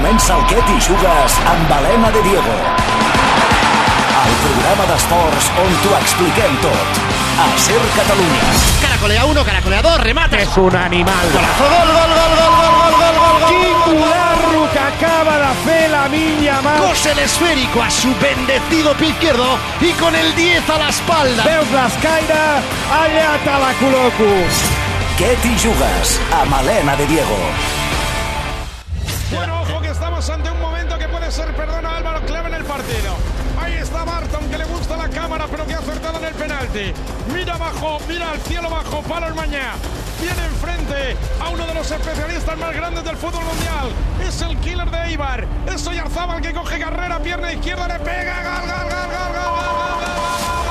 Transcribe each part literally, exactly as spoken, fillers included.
Comença el Què t'hi jugues amb Helena de Diego. El programa d'esports on t'ho expliquem tot. A Ser Catalunya. Caracolea uno, caracolea dos, remate. És un animal. Golazo, gol, gol, gol, gol, gol, gol, gol, gol, gol. Quin colarro que acaba de fer Lamine Yamal. Cose el esférico a su bendecido pie izquierdo y con el diez a la espalda. Veus l'escaire? Allà te la col·loco. Què t'hi jugues amb Helena de Diego. Bueno, ojo que estamos ante un momento que puede ser, perdona Álvaro, clave en el partido. Ahí está Barton, que le gusta la cámara, pero que ha acertado en el penalti. Mira abajo, mira al cielo bajo, Palo Mañá. Tiene enfrente a uno de los especialistas más grandes del fútbol mundial. Es el killer de Eibar. Es Oyarzábal que coge carrera, pierna izquierda, le pega, gol, gol, gol, gol, gol, gol, gol, gol.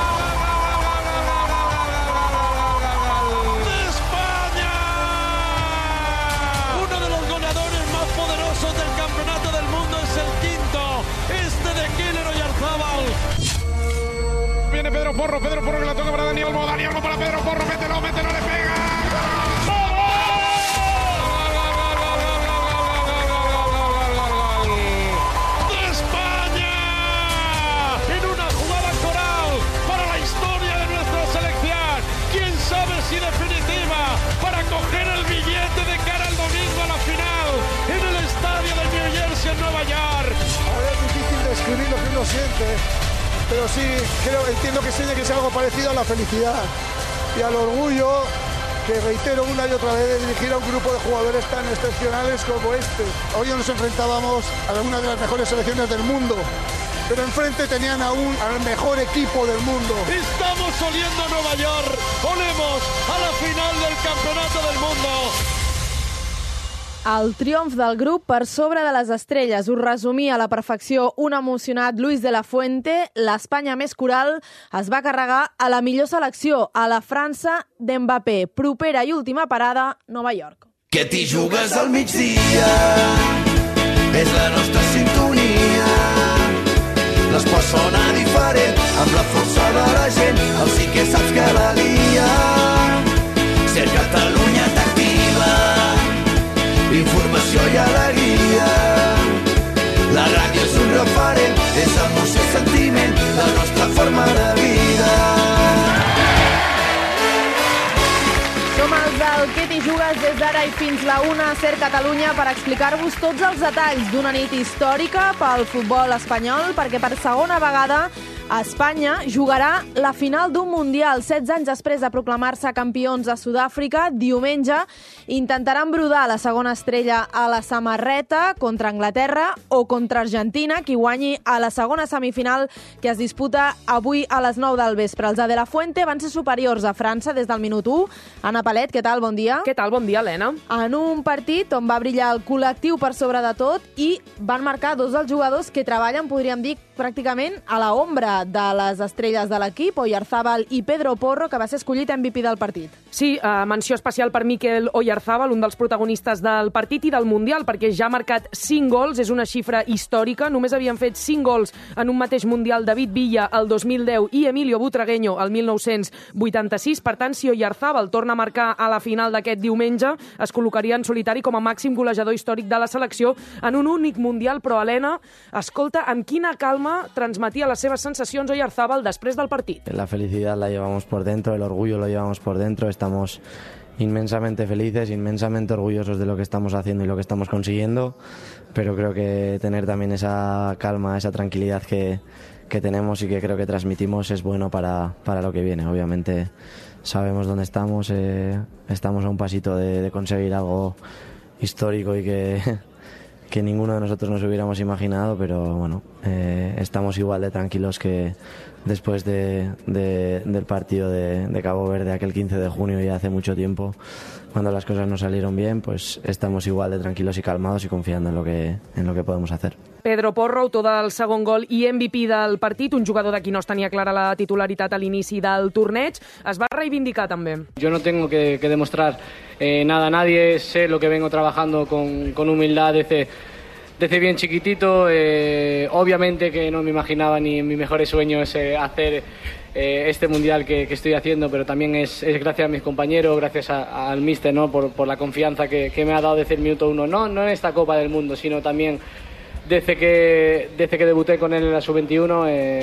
Viene Pedro Porro, Pedro Porro que la toca para Dani Olmo, Dani Olmo para Pedro Porro, mételo, mételo, le pega. ¡De España! En una jugada coral para la historia de nuestra selección. Quién sabe si definitiva para coger el billete de cara al domingo a la final en el estadio de New Jersey en Nueva York. Ahora es difícil describir lo que uno siente. Pero sí, creo, entiendo que tiene que ser algo parecido a la felicidad y al orgullo que reitero una y otra vez de dirigir a un grupo de jugadores tan excepcionales como este. Hoy nos enfrentábamos a una de las mejores selecciones del mundo, pero enfrente tenían aún al mejor equipo del mundo. Estamos oliendo a Nueva York, olemos a la final del campeonato del mundo. El triomf del grup per sobre de les estrelles. Us resumia a la perfecció un emocionat Luis de la Fuente. L'Espanya més coral es va carregar a la millor selecció, a la França d'Mbappé. Propera i última parada, Nova York. Que t'hi jugues al migdia, és la nostra sintonia. L'esport sona diferent, amb la força de la gent, el sí que saps que la lia. Ser Catalunya t'activa, informació i alegria. La ràdio és un referent, és emoció i sentiment, la nostra forma de vida. Som els del Què t'hi jugues des d'ara i fins la una a Ser Catalunya per explicar-vos tots els detalls d'una nit històrica pel futbol espanyol, perquè per segona vegada Espanya jugarà la final d'un Mundial. setze anys després de proclamar-se campions a Sud-àfrica, diumenge intentaran brodar la segona estrella a la samarreta contra Anglaterra o contra Argentina, qui guanyi a la segona semifinal que es disputa avui a les nou del vespre. Els de la Fuente van ser superiors a França des del minut u. Anna Palet, què tal? Bon dia. Què tal? Bon dia, Helena. En un partit on va brillar el col·lectiu per sobre de tot i van marcar dos dels jugadors que treballen, podríem dir, pràcticament a la ombra de les estrelles de l'equip, Oyarzábal i Pedro Porro, que va ser escollit M V P del partit. Sí, uh, menció especial per Mikel Oyarzábal, un dels protagonistes del partit i del Mundial, perquè ja ha marcat cinc gols, és una xifra històrica. Només havien fet cinc gols en un mateix Mundial David Villa el dos mil deu i Emilio Butragueño el mil nou-cents vuitanta-sis. Per tant, si Oyarzábal torna a marcar a la final d'aquest diumenge, es col·locaria en solitari com a màxim golejador històric de la selecció en un únic Mundial. Però, Helena, escolta, amb quina calma transmetia les seves sensacions Oyarzábal después del partido. La felicidad la llevamos por dentro, el orgullo lo llevamos por dentro, estamos inmensamente felices, inmensamente orgullosos de lo que estamos haciendo y lo que estamos consiguiendo, pero creo que tener también esa calma, esa tranquilidad que, que tenemos y que creo que transmitimos es bueno para, para lo que viene. Obviamente sabemos dónde estamos, eh, estamos a un pasito de, de conseguir algo histórico y que... que ninguno de nosotros nos hubiéramos imaginado, pero bueno, eh, estamos igual de tranquilos que después de, de, del partido de, de Cabo Verde aquel quince de junio, ya hace mucho tiempo, cuando las cosas no salieron bien, pues estamos igual de tranquilos y calmados y confiando en lo que, en lo que podemos hacer. Pedro Porro, autor del segon gol i M V P del partit, un jugador de qui no es tenia clara la titularitat a l'inici del torneig, es va reivindicar també. Yo no tengo que, que demostrar eh, nada a nadie, sé lo que vengo trabajando con, con humildad desde, desde bien chiquitito, eh, obviamente que no me imaginaba ni en mis mejores sueños eh, hacer eh, este mundial que, que estoy haciendo, pero también es, es gracias a mis compañeros, gracias a, al míster, ¿no? por, por la confianza que, que me ha dado desde el minuto uno, no, no en esta Copa del Mundo, sino también desde que, desde que debuté con él en la sub veintiuno,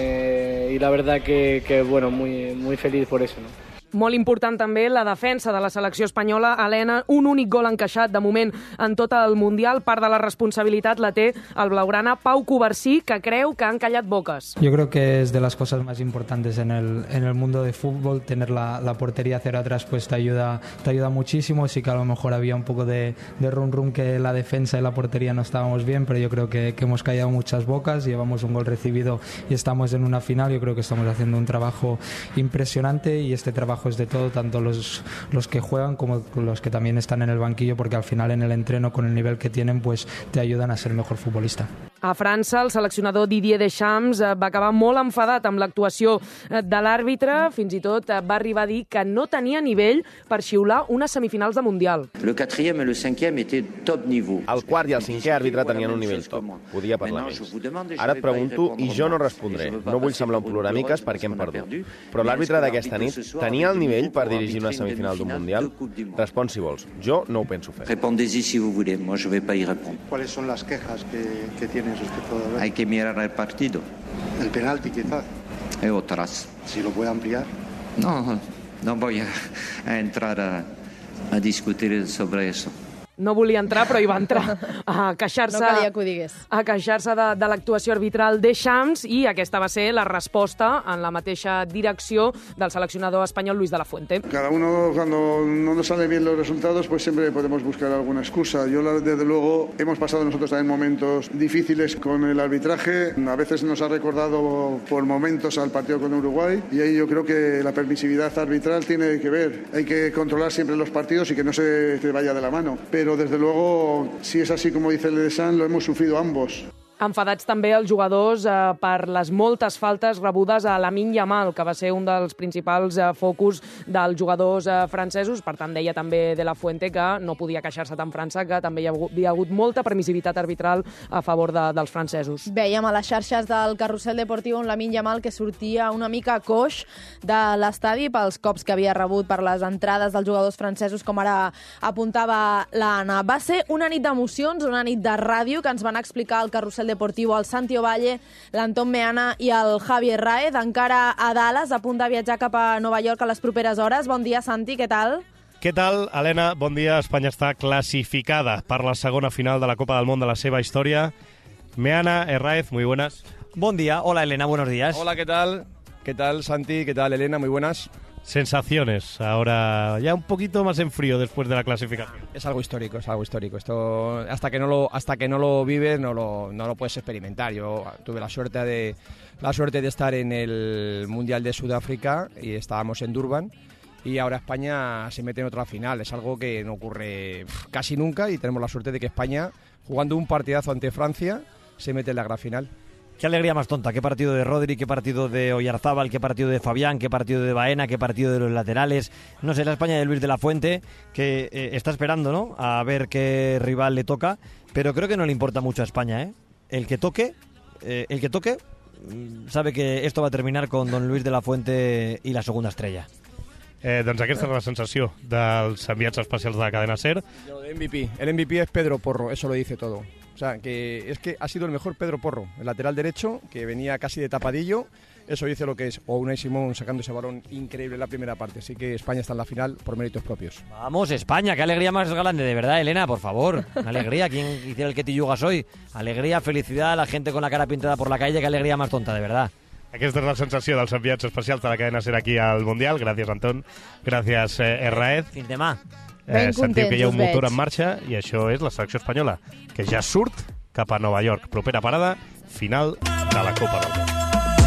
eh, y la verdad que, que bueno, muy, muy feliz por eso, ¿no? Molt important també la defensa de la selecció espanyola. Helena, un únic gol encaixat de moment en tot el Mundial. Part de la responsabilitat la té el blaugrana Pau Covarsí, que creu que han callat boques. Yo creo que es de las cosas más importantes en el, en el mundo de fútbol. Tener la, la portería cero atrás pues te ayuda, te ayuda muchísimo. Sí que a lo mejor había un poco de, de rum rum que la defensa y la portería no estábamos bien, pero yo creo que, que hemos callado muchas bocas. Llevamos un gol recibido y estamos en una final. Yo creo que estamos haciendo un trabajo impresionante y este trabajo es de todo, tanto los, los que juegan como los que también están en el banquillo, porque al final en el entreno con el nivel que tienen pues te ayudan a ser mejor futbolista. A França, el seleccionador Didier Deschamps va acabar molt enfadat amb l'actuació de l'àrbitre, fins i tot va arribar a dir que no tenia nivell per xiular unes semifinals de Mundial. Le quatrième et le cinquième étaient top niveau. El quart i el cinquè àrbitre tenien un nivell top. Podia parlar més. Ara et pregunto i jo no respondré. No vull semblar un ploramiques perquè hem perdut. Però l'àrbitre d'aquesta nit tenia el nivell per dirigir una semifinal d'un Mundial? Respon si vols. Jo no ho penso fer. Répondez-y si vous voulez. Moi, je vais pas y répondre. ¿Cuáles son las quejas que, que tienes respecto de ver? Hay que mirar el partido. El penalti, quizás. Y otras. Si lo puede ampliar. No, no voy a, a entrar a, a discutir sobre eso. No volia entrar, però hi va entrar a queixar-se no calia que ho digués. a queixar-se de, de l'actuació arbitral de Deschamps, i aquesta va ser la resposta en la mateixa direcció del seleccionador espanyol Luis de la Fuente. Cada uno, cuando no nos salen bien los resultados, pues siempre podemos buscar alguna excusa. Yo, desde luego, hemos pasado nosotros también momentos difíciles con el arbitraje. A veces nos ha recordado por momentos al partido con Uruguay, y ahí yo creo que la permisividad arbitral tiene que ver. Hay que controlar siempre los partidos y que no se te vaya de la mano. Pero desde luego, si es así como dice el Deschamps, lo hemos sufrido ambos. Enfadats també els jugadors eh, per les moltes faltes rebudes a Lamine Yamal, que va ser un dels principals eh, focus dels jugadors eh, francesos. Per tant, deia també de la Fuente que no podia queixar-se tant França, que també hi havia hagut molta permissivitat arbitral a favor de, dels francesos. Veiem a les xarxes del carrusel deportiu on Lamine Yamal que sortia una mica coix de l'estadi pels cops que havia rebut per les entrades dels jugadors francesos, com ara apuntava l'Anna. Va ser una nit d'emocions, una nit de ràdio, que ens van explicar al carrusel deportiu el Santi Ovalle, l'Anton Meana i el Javier Raez, encara a Dallas, a punt de viatjar cap a Nova York a les properes hores. Bon dia, Santi, què tal? Què tal, Helena? Bon dia. Espanya està classificada per la segona final de la Copa del Món de la seva història. Meana, Raez, muy buenas. Bon dia. Hola, Elena, buenos días. Hola, ¿qué tal? ¿Qué tal, Santi? ¿Qué tal, Elena? Muy buenas. Sensaciones, ahora ya un poquito más en frío después de la clasificación. Es algo histórico, es algo histórico. Esto hasta que no lo hasta que no lo vives no lo no lo puedes experimentar. Yo tuve la suerte de la suerte de estar en el Mundial de Sudáfrica y estábamos en Durban, y ahora España se mete en otra final. Es algo que no ocurre casi nunca, y tenemos la suerte de que España, jugando un partidazo ante Francia, se mete en la gran final. Qué alegría más tonta, qué partido de Rodri, qué partido de Oyarzábal, qué partido de Fabián, qué partido de Baena, qué partido de los laterales. No sé, la España de Luis de la Fuente, que eh, está esperando, ¿no?, a ver qué rival le toca, pero creo que no le importa mucho a España, ¿eh? El que toque, eh, el que toque, sabe que esto va a terminar con don Luis de la Fuente y la segunda estrella. Eh, doncs aquesta és la sensació dels enviats especials de la cadena SER. El M V P, el M V P es Pedro Porro, eso lo dice todo. O sea, que es que ha sido el mejor Pedro Porro, el lateral derecho, que venía casi de tapadillo. Eso dice lo que es. O Unai Simón sacando ese balón increíble en la primera parte. Así que España está en la final por méritos propios. Vamos, España, qué alegría más grande, de verdad, Elena, por favor. Alegría, ¿quién hiciera el que te yugas hoy? Alegría, felicidad, la gente con la cara pintada por la calle, qué alegría más tonta, de verdad. Aquesta és la sensació dels enviats especials de la cadena SER aquí al Mundial. Gràcies, Anton. Gràcies, eh, Raez. Fins demà. Eh, sentiu que hi ha un motor en marxa, i això és la selecció espanyola, que ja surt cap a Nova York. Propera parada, final de la Copa del Món.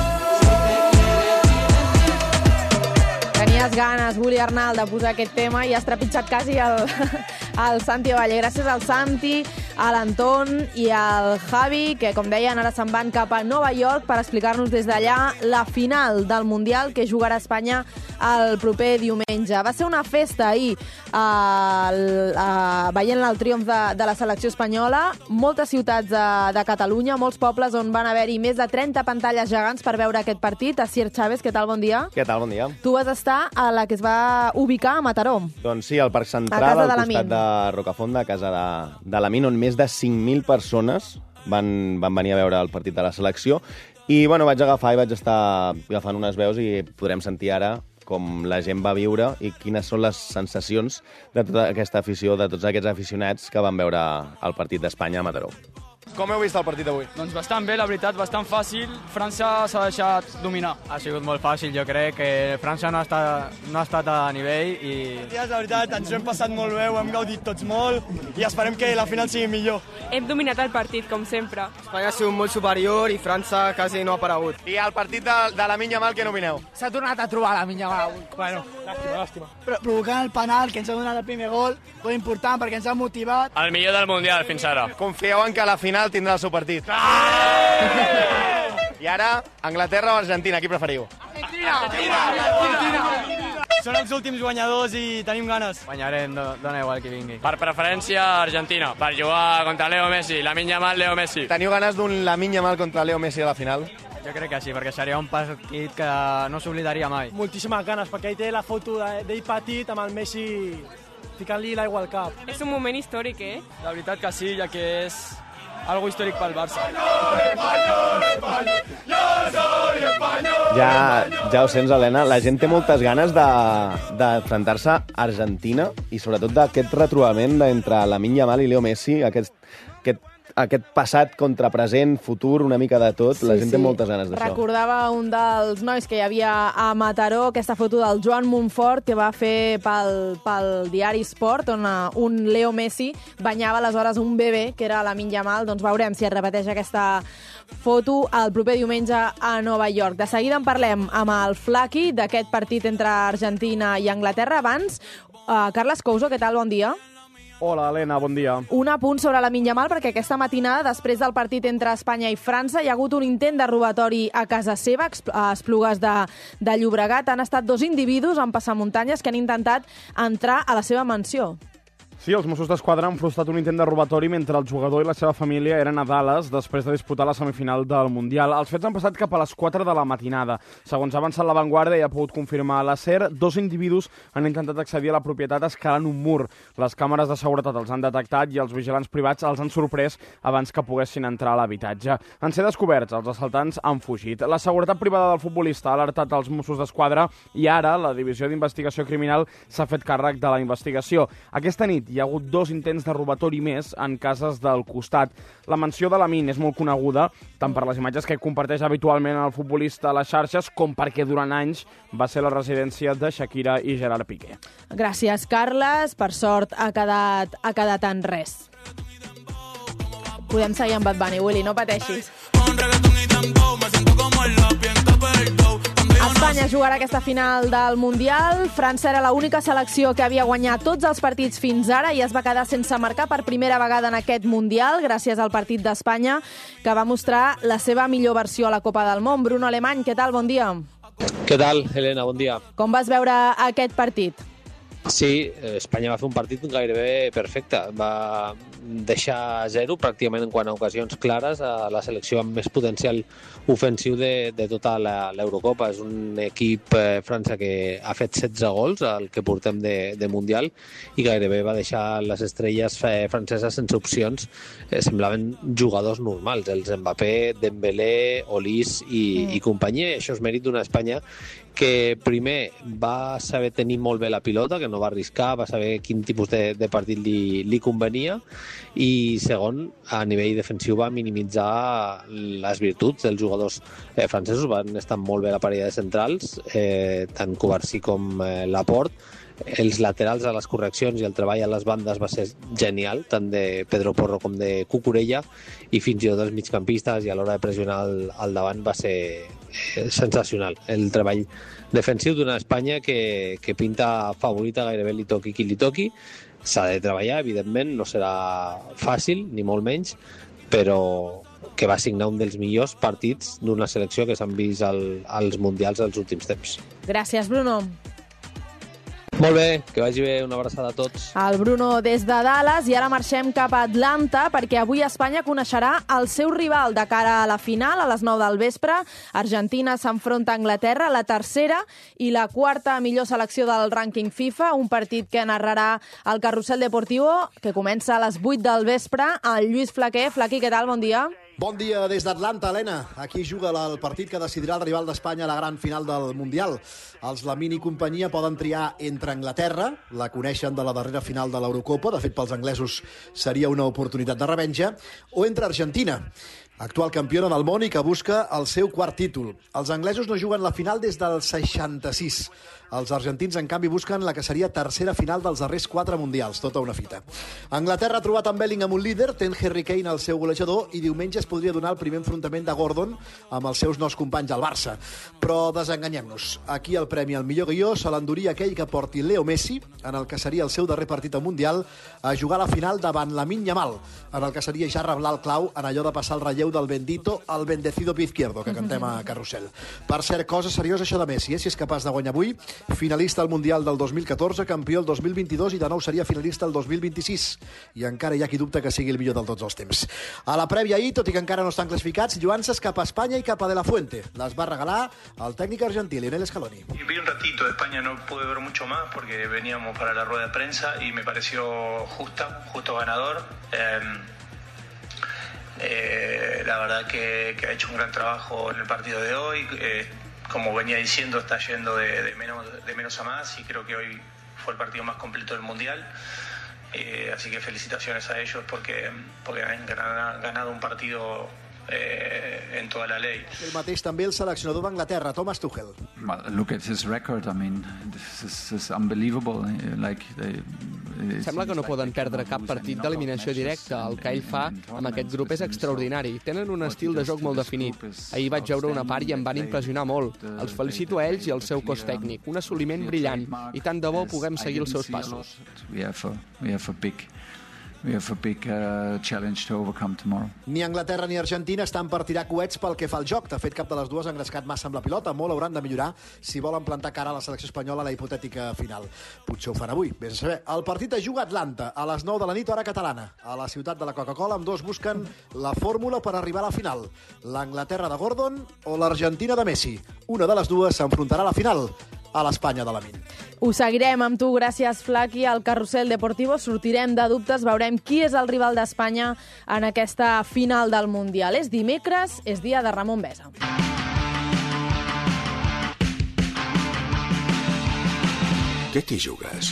Tenies ganes, Willy Arnal, de posar aquest tema i has trepitjat quasi el, el Santi Ovalle. Gràcies al Santi. a l'Anton i al Javi, que, com deien, ara se'n van cap a Nova York per explicar-nos des d'allà la final del Mundial que jugarà Espanya el proper diumenge. Va ser una festa ahir, eh, eh, veient el triomf de, de la selecció espanyola, moltes ciutats de, de Catalunya, molts pobles on van haver-hi més de trenta pantalles gegants per veure aquest partit. Asier Chávez, què tal? Bon dia. Què tal? Bon dia. Tu vas estar a la que es va ubicar a Mataró. Doncs sí, al Parc Central, al costat de Rocafonda, a casa de, de l'Amin, on més de cinc mil persones van, van venir a veure el partit de la selecció. I bueno, vaig agafar i vaig estar agafant unes veus i podrem sentir ara com la gent va viure i quines són les sensacions de tota aquesta afició, de tots aquests aficionats que van veure el partit d'Espanya a Mataró. Com heu vist el partit d'avui? Doncs bastant bé, la veritat, bastant fàcil. França s'ha deixat dominar. Ha sigut molt fàcil, jo crec que França no ha estat, no ha estat a nivell i... Ja, la veritat, ens ho hem passat molt bé, ho hem gaudit tots molt i esperem que la final sigui millor. Hem dominat el partit, com sempre. Espanya ha sigut molt superior i França quasi no ha aparegut. I el partit de, de Lamine Yamal, què n'opineu? S'ha tornat a trobar Lamine Yamal avui. Bueno, làstima, làstima. Però provocant el penal que ens ha donat el primer gol, molt important perquè ens ha motivat. El millor del Mundial fins ara. Confieu en que a la final tindrà el seu partit. I ara, Anglaterra o Argentina, qui preferiu? Argentina! Argentina! Són els últims guanyadors i tenim ganes. Guanyarem, dona igual qui vingui. Per preferència, Argentina. Per jugar contra Leo Messi. Lamine Yamal, Leo Messi. Teniu ganes d'un Lamine Yamal contra Leo Messi a la final? Jo crec que sí, perquè seria un partit que no s'oblidaria mai. Moltíssimes ganes, perquè ell té la foto d'ell petit amb el Messi ficant-li l'aigua al cap. És un moment històric, eh? La veritat que sí, ja que és algo històric pel Barça. Ja, ja ho sents, Helena, la gent té moltes ganes d'enfrontar-se a Argentina i sobretot d'aquest retrobament entre Lamine Yamal i Leo Messi, aquest, aquest, aquest passat contra present, futur, una mica de tot. La Sí, gent sí. té moltes ganes d'això. Recordava un dels nois que hi havia a Mataró, aquesta foto del Joan Montfort, que va fer pel, pel diari Sport, on uh, un Leo Messi banyava aleshores un bebè, que era Lamine Yamal. Doncs veurem si es repeteix aquesta foto el proper diumenge a Nova York. De seguida en parlem amb el Flaqui d'aquest partit entre Argentina i Anglaterra. Abans, uh, Carles Couso, què tal? Bon dia. Hola, Helena, bon dia. Un apunt sobre Lamine Yamal, perquè aquesta matinada, després del partit entre Espanya i França, hi ha hagut un intent de robatori a casa seva, a Esplugues de, de Llobregat. Han estat dos individus amb passamuntanyes que han intentat entrar a la seva mansió. Sí, els Mossos d'Esquadra han frustrat un intent de robatori mentre el jugador i la seva família eren a Dallas després de disputar la semifinal del Mundial. Els fets han passat cap a les quatre de la matinada. Segons ha avançat La Vanguardia i ha pogut confirmar a la SER, dos individus han intentat accedir a la propietat escalant un mur. Les càmeres de seguretat els han detectat i els vigilants privats els han sorprès abans que poguessin entrar a l'habitatge. En ser descoberts, els assaltants han fugit. La seguretat privada del futbolista ha alertat els Mossos d'Esquadra i ara la Divisió d'Investigació Criminal s'ha fet càrrec de la investigació. Aquesta nit hi ha hagut dos intents de robatori més en cases del costat. La mansió de Lamine és molt coneguda tant per les imatges que comparteix habitualment el futbolista a les xarxes com perquè durant anys va ser la residència de Shakira i Gerard Piqué. Gràcies, Carles. Per sort ha quedat, ha quedat en res. Podem seguir amb Bad Bunny, Willy, no pateixis. Espanya jugarà aquesta final del Mundial. França era l'única selecció que havia guanyat tots els partits fins ara i es va quedar sense marcar per primera vegada en aquest Mundial, gràcies al partit d'Espanya, que va mostrar la seva millor versió a la Copa del Món. Bruno Alemany, què tal? Bon dia. Què tal, Helena? Bon dia. Com vas veure aquest partit? Sí, Espanya va fer un partit gairebé perfecte. Va deixar a zero pràcticament en quant a ocasions clares a la selecció amb més potencial ofensiu de, de tota l'Eurocopa. És un equip eh, França que ha fet setze gols al que portem de, de Mundial i gairebé va deixar les estrelles franceses sense opcions. Eh, semblaven jugadors normals, els Mbappé, Dembélé, Olís i, mm. i companyia. I això és mèrit d'una Espanya que primer va saber tenir molt bé la pilota, que no va arriscar, va saber quin tipus de, de partit li, li convenia, i segon, a nivell defensiu va minimitzar les virtuts dels jugadors eh, francesos. Van estar molt bé la parella de centrals, eh, tant Covarsí com eh, Laporte. Els laterals a les correccions i el treball a les bandes va ser genial, tant de Pedro Porro com de Cucurella, i fins i tot els migcampistes i a l'hora de pressionar al, al davant va ser eh, sensacional. El treball defensiu d'una Espanya que, que pinta favorita, gairebé li toqui qui li toqui. S'ha de treballar, evidentment, no serà fàcil, ni molt menys, però que va signar un dels millors partits d'una selecció que s'han vist al, als Mundials dels últims temps. Gràcies, Bruno. Molt bé, que vagi bé, una abraçada a tots. El Bruno des de Dallas, i ara marxem cap a Atlanta perquè avui Espanya coneixerà el seu rival de cara a la final a les nou del vespre. Argentina s'enfronta a Anglaterra, la tercera i la quarta millor selecció del rànquing FIFA, un partit que narrarà el Carrusel Deportivo, que comença a les vuit del vespre. El Lluís Flaquer. Flaqui, què tal? Bon dia. Bon dia des d'Atlanta, Helena. Aquí juga el partit que decidirà el rival d'Espanya a la gran final del Mundial. Els Lamine i companyia poden triar entre Anglaterra, la coneixen de la darrera final de l'Eurocopa, de fet pels anglesos seria una oportunitat de revenja, o entre Argentina, actual campiona del món i que busca el seu quart títol. Els anglesos no juguen la final des del seixanta-sis. Els argentins, en canvi, busquen la que seria tercera final dels darrers quatre mundials, tota una fita. Anglaterra ha trobat en Bellingham un líder, ten Harry Kane el seu golejador, i diumenge es podria donar el primer enfrontament de Gordon amb els seus nous companys al Barça. Però desenganyem-nos. Aquí el premi al millor guió se l'enduria aquell que porti Leo Messi, en el que seria el seu darrer partit al Mundial, a jugar a la final davant Lamine Yamal, en el que seria ja reblar el clau en allò de passar el relleu del bendito al bendecido pie izquierdo, que cantem a Carrusel. Per cert, cosa seriosa això de Messi, eh? Si és capaç de guanyar avui, finalista al Mundial del dos mil catorze, campió el dos mil vint-i-dos i de nou seria finalista el dos mil vint-i-sis. I encara hi ha qui dubta que sigui el millor de tots els temps. A la prèvia ahir, tot i que encara no estan classificats, lluances cap a Espanya i cap a De La Fuente. Les va regalar el tècnic argentí, Lionel Scaloni. Vi un ratito de España, no pude ver mucho más porque veníamos para la rueda de prensa y me pareció justa, justo ganador. Eh, eh, la verdad que, que ha hecho un gran trabajo en el partido de hoy. Eh, Como venía diciendo, está yendo de, de, menos, de menos a más y creo que hoy fue el partido más completo del Mundial. Eh, así que felicitaciones a ellos porque, porque han ganado un partido eh, en toda la ley. El mateix també el seleccionador d'Anglaterra, Thomas Tuchel. Well, look at his record. I mean, this is, this is unbelievable. Like they, Sembla que no poden perdre cap partit d'eliminació directa. El que ell fa amb aquest grup és extraordinari. Tenen un estil de joc molt definit. Ahir vaig veure una part i em van impressionar molt. Els felicito a ells i al seu cos tècnic. Un assoliment brillant. I tant de bo puguem seguir els seus passos. We have a, we have a big... We have a big uh, challenge to overcome tomorrow. Ni Anglaterra ni Argentina estan per tirar coets pel que fa al joc. De fet, cap de les dues ha engrescat massa amb la pilota. Molt hauran de millorar si volen plantar cara a la selecció espanyola a la hipotètica final. Potser ho fan avui, vés a saber. El partit es juga a Atlanta, a les nou de la nit, hora catalana. A la ciutat de la Coca-Cola, ambdós busquen la fórmula per arribar a la final. L'Anglaterra de Gordon o l'Argentina de Messi. Una de les dues s'enfrontarà a la final, a l'Espanya de Lamine. Ho seguirem amb tu, gràcies, Flaqui, al Carrusel Deportivo. Sortirem de dubtes, veurem qui és el rival d'Espanya en aquesta final del Mundial. És dimecres, és dia de Ramon Besa. Què t'hi jugues?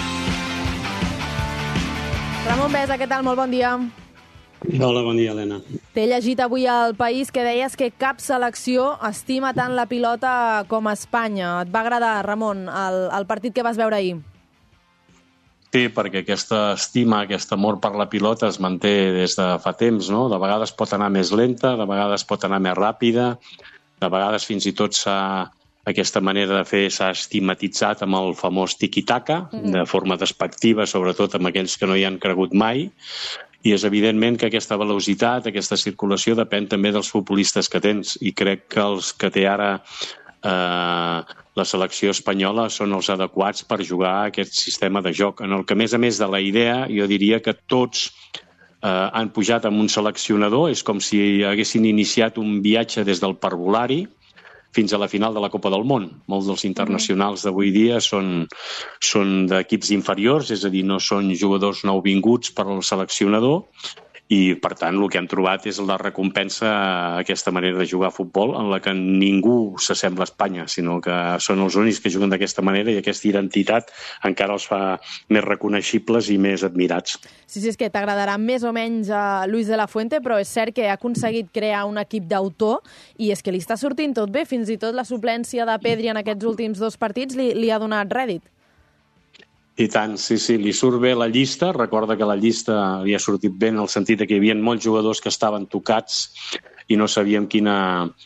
Ramon Besa, què tal? Molt bon dia. Hola, bon dia, Helena. T'he llegit avui al País que deies que cap selecció estima tant la pilota com Espanya. Et va agradar, Ramon, el, el partit que vas veure ahir? Sí, perquè aquesta estima, aquest amor per la pilota es manté des de fa temps, no? De vegades pot anar més lenta, de vegades pot anar més ràpida, de vegades fins i tot s'ha... Aquesta manera de fer s'ha estigmatitzat amb el famós tiki-taka, mm-hmm. de forma despectiva, sobretot amb aquells que no hi han cregut mai. I és evidentment que aquesta velocitat, aquesta circulació, depèn també dels futbolistes que tens. I crec que els que té ara eh, la selecció espanyola són els adequats per jugar a aquest sistema de joc. En el que, a més a més de la idea, jo diria que tots eh, han pujat amb un seleccionador. És com si haguessin iniciat un viatge des del parvulari fins a la final de la Copa del Món. Molts dels internacionals d'avui dia són, són d'equips inferiors, és a dir, no són jugadors nouvinguts per al seleccionador, i, per tant, el que han trobat és la recompensa a aquesta manera de jugar a futbol, en la que ningú s'assembla a Espanya, sinó que són els únics que juguen d'aquesta manera i aquesta identitat encara els fa més reconeixibles i més admirats. Sí, sí, és que t'agradarà més o menys a Luis de la Fuente, però és cert que ha aconseguit crear un equip d'autor i és que li està sortint tot bé. Fins i tot la suplència de Pedri en aquests últims dos partits li, li ha donat rèdit. I tant, sí, sí, li surt bé la llista. Recorda que la llista li ha sortit bé en el sentit que hi havia molts jugadors que estaven tocats i no sabíem quina,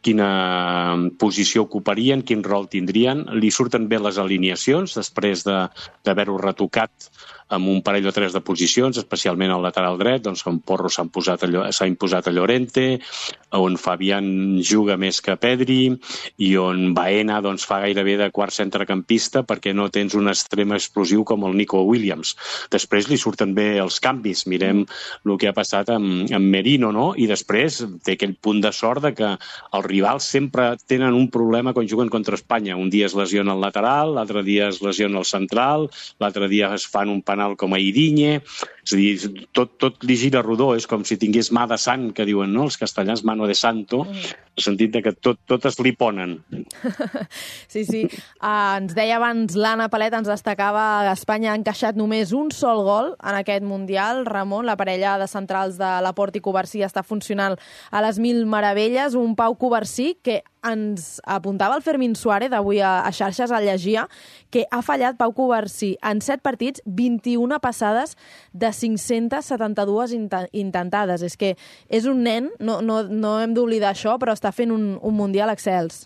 quina posició ocuparien, quin rol tindrien. Li surten bé les alineacions després d'haver-ho retocat amb un parell o tres de posicions, especialment al lateral dret, doncs on Porro s'ha imposat, imposat a Llorente, on Fabián juga més que Pedri i on Baena doncs, fa gairebé de quart centrecampista perquè no tens un extrem explosiu com el Nico Williams. Després li surten bé els canvis, mirem el que ha passat amb, amb Merino, no? I després té aquell punt de sort de que els rivals sempre tenen un problema quan juguen contra Espanya. Un dia es lesiona el lateral, l'altre dia es lesiona el central, l'altre dia es fan un penal com a Idiñe, és a dir, tot, tot li gira rodó, és com si tingués mà de sant, que diuen, no?, els castellans, mano de santo, en el sentit que tot, totes li ponen. Sí, sí. Uh, ens deia abans l'Anna Palet, ens destacava que Espanya ha encaixat només un sol gol en aquest Mundial. Ramon, la parella de centrals de Laporte i Covarsí està funcionant a les mil meravelles. Un Pau Covarsí que ens apuntava el Fermín Suárez avui a, a xarxes, al llegia, que ha fallat Pau Covarsí en set partits, vint-i-una passades de cinc-centes setanta-dues intentades. És que és un nen, no, no, no hem d'oblidar això, però està fent un, un Mundial excels.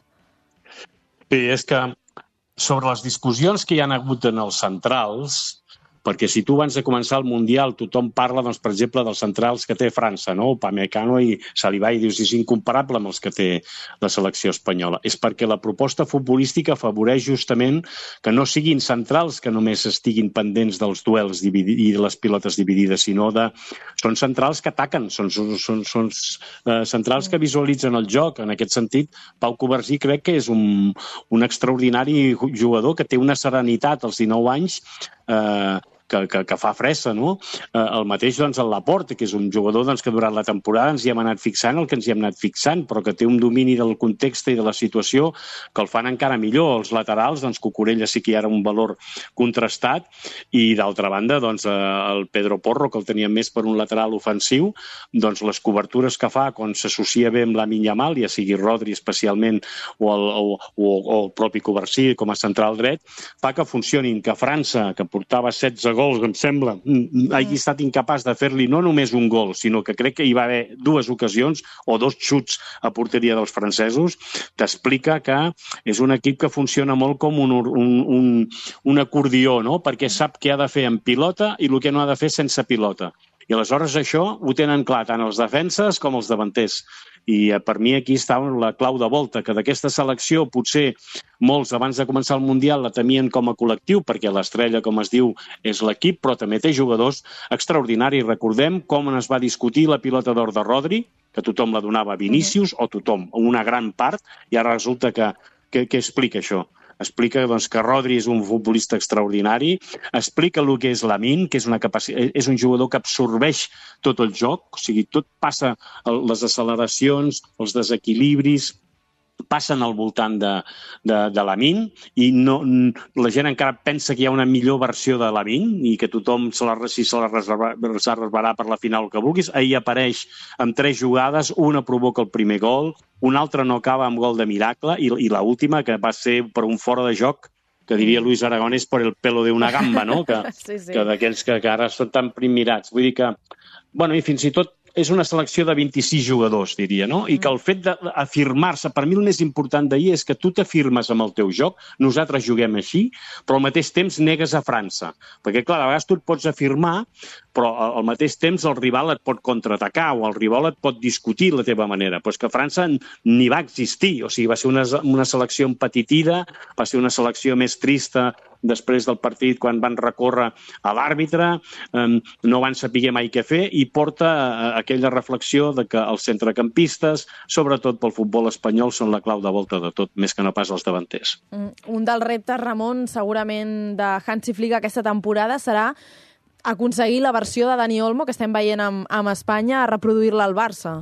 Sí, és que sobre les discussions que hi ha hagut en els centrals, perquè si tu abans de començar el Mundial tothom parla, doncs, per exemple, dels centrals que té França, no? Upamecano i Saliba, i dius, és incomparable amb els que té la selecció espanyola. És perquè la proposta futbolística afavoreix justament que no siguin centrals que només estiguin pendents dels duels i de les pilotes dividides, sinó de... Són centrals que ataquen, són, són, són, són uh, centrals que visualitzen el joc. En aquest sentit, Pau Covarsí crec que és un, un extraordinari jugador que té una serenitat als dinou anys eh, Que, que, que fa fressa, no? Eh, el mateix, doncs, el Laporte, que és un jugador doncs, que durant la temporada ens hi hem anat fixant el que ens hi hem anat fixant, però que té un domini del context i de la situació que el fan encara millor. Els laterals, doncs, Cucurella sí que hi ha un valor contrastat, i d'altra banda, doncs, eh, el Pedro Porro, que el teníem més per un lateral ofensiu, doncs les cobertures que fa quan s'associa bé amb Lamine Yamal, ja sigui Rodri especialment o el, o, o, o el propi Covarsí com a central dret, fa que funcionin, que França, que portava setze gols, em sembla, hagi estat incapaç de fer-li no només un gol, sinó que crec que hi va haver dues ocasions o dos xuts a porteria dels francesos, t'explica que és un equip que funciona molt com un, un, un, un acordió, no? Perquè sap què ha de fer amb pilota i el que no ha de fer sense pilota. I aleshores això ho tenen clar tant els defenses com els davanters. I per mi aquí està la clau de volta, que d'aquesta selecció potser molts abans de començar el Mundial la temien com a col·lectiu, perquè l'estrella, com es diu, és l'equip, però també té jugadors extraordinaris. Recordem com es va discutir la pilota d'or de Rodri, que tothom la donava a Vinícius, o tothom, una gran part, i ara resulta que, que, que explica això. Explica doncs, que Rodri és un futbolista extraordinari, explica el que és Lamine, que és, una capacitat, és un jugador que absorbeix tot el joc, o sigui, tot passa, les acceleracions, els desequilibris, passen al voltant de, de, de Lamine, i no, la gent encara pensa que hi ha una millor versió de Lamine i que tothom se la, si se la reservarà per la final que vulguis. Ahir apareix amb tres jugades, una provoca el primer gol, una altra no acaba amb gol de miracle, i, i l'última, que va ser per un fora de joc, que diria Luis Aragonés, per el pelo d'una gamba, no? Que, sí, sí. Que d'aquells que, que ara són tan primirats. Vull dir que, bueno, i fins i tot és una selecció de vint-i-sis jugadors, diria, no? I que el fet d'afirmar-se, per mi el més important d'ahir és que tu t'afirmes amb el teu joc, nosaltres juguem així, però al mateix temps negues a França. Perquè, clar, a vegades tu et pots afirmar, però al mateix temps el rival et pot contraatacar o el rival et pot discutir la teva manera. Però és que França ni va existir, o sigui, va ser una, una selecció empetitida, va ser una selecció més trista després del partit quan van recórrer a l'àrbitre, eh, no van saber mai què fer, i porta eh, aquella reflexió de que els centrecampistes, sobretot pel futbol espanyol, són la clau de volta de tot, més que no pas els davanters. Un dels reptes, Ramon, segurament de Hansi Flick aquesta temporada serà aconseguir la versió de Dani Olmo que estem veient amb, amb Espanya, a reproduir-la al Barça.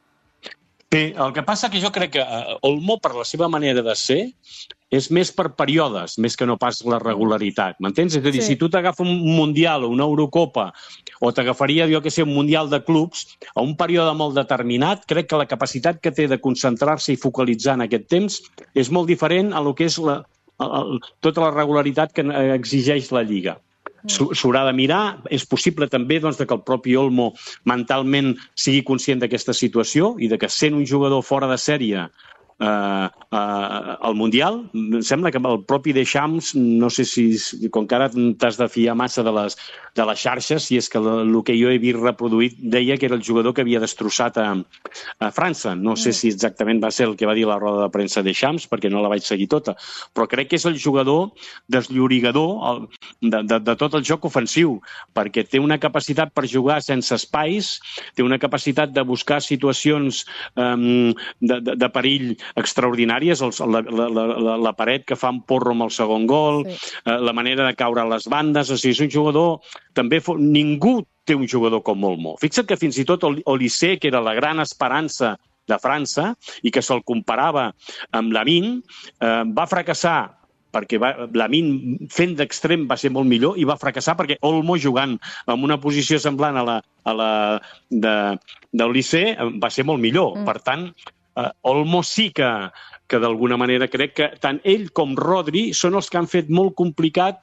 Bé, el que passa que jo crec que Olmo, per la seva manera de ser, és més per períodes, més que no pas la regularitat, m'entens? És a dir, sí. Si tu t'agafa un Mundial o una Eurocopa, o t'agafaria, jo que sé, un Mundial de clubs, a un període molt determinat, crec que la capacitat que té de concentrar-se i focalitzar en aquest temps és molt diferent a lo que és la, a, a, tota la regularitat que exigeix la Lliga. S'haurà de mirar, és possible també doncs, que el propi Olmo mentalment sigui conscient d'aquesta situació i de que sent un jugador fora de sèrie eh, eh, al Mundial. Em sembla que el propi Deschamps, no sé si, com que ara t'has de fiar massa de les, de les xarxes, si és que el que jo he vist reproduït deia que era el jugador que havia destrossat a, a França. No sé si exactament va ser el que va dir la roda de premsa Deschamps, perquè no la vaig seguir tota, però crec que és el jugador desllorigador de, de, de tot el joc ofensiu, perquè té una capacitat per jugar sense espais, té una capacitat de buscar situacions um, de, de, de perill extraordinàries, el, la, la, la, la paret que fa un porro amb el segon gol, sí. eh, la manera de caure a les bandes, o sigui, és un jugador, també ningú té un jugador com Olmo. Fixa't que fins i tot Olise, que era la gran esperança de França i que se'l comparava amb Lamine, eh, va fracassar perquè va, Lamine fent d'extrem va ser molt millor i va fracassar perquè Olmo jugant en una posició semblant a la, a la de, d'Olise va ser molt millor. Mm. Per tant, eh, Olmo sí que, que d'alguna manera crec que tant ell com Rodri són els que han fet molt complicat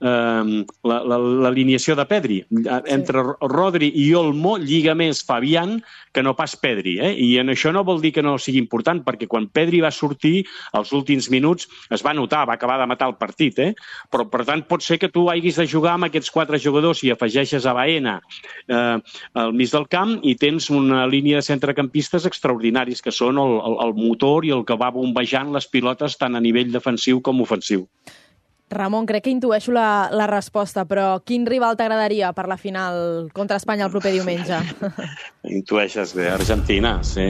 eh, l'alineació de Pedri. Entre Rodri i Olmo lliga més Fabián que no pas Pedri. Eh? I en això no vol dir que no sigui important, perquè quan Pedri va sortir, als últims minuts, es va notar, va acabar de matar el partit. Eh? Però, per tant, pot ser que tu hagis de jugar amb aquests quatre jugadors i afegeixes a Baena eh, al mig del camp i tens una línia de centrecampistes extraordinaris, que són el, el, el motor i el que va bombejant les pilotes tant a nivell defensiu com ofensiu. Ramon, crec que intueixo la, la resposta, però quin rival t'agradaria per la final contra Espanya el proper diumenge? Intueixes bé, Argentina, sí.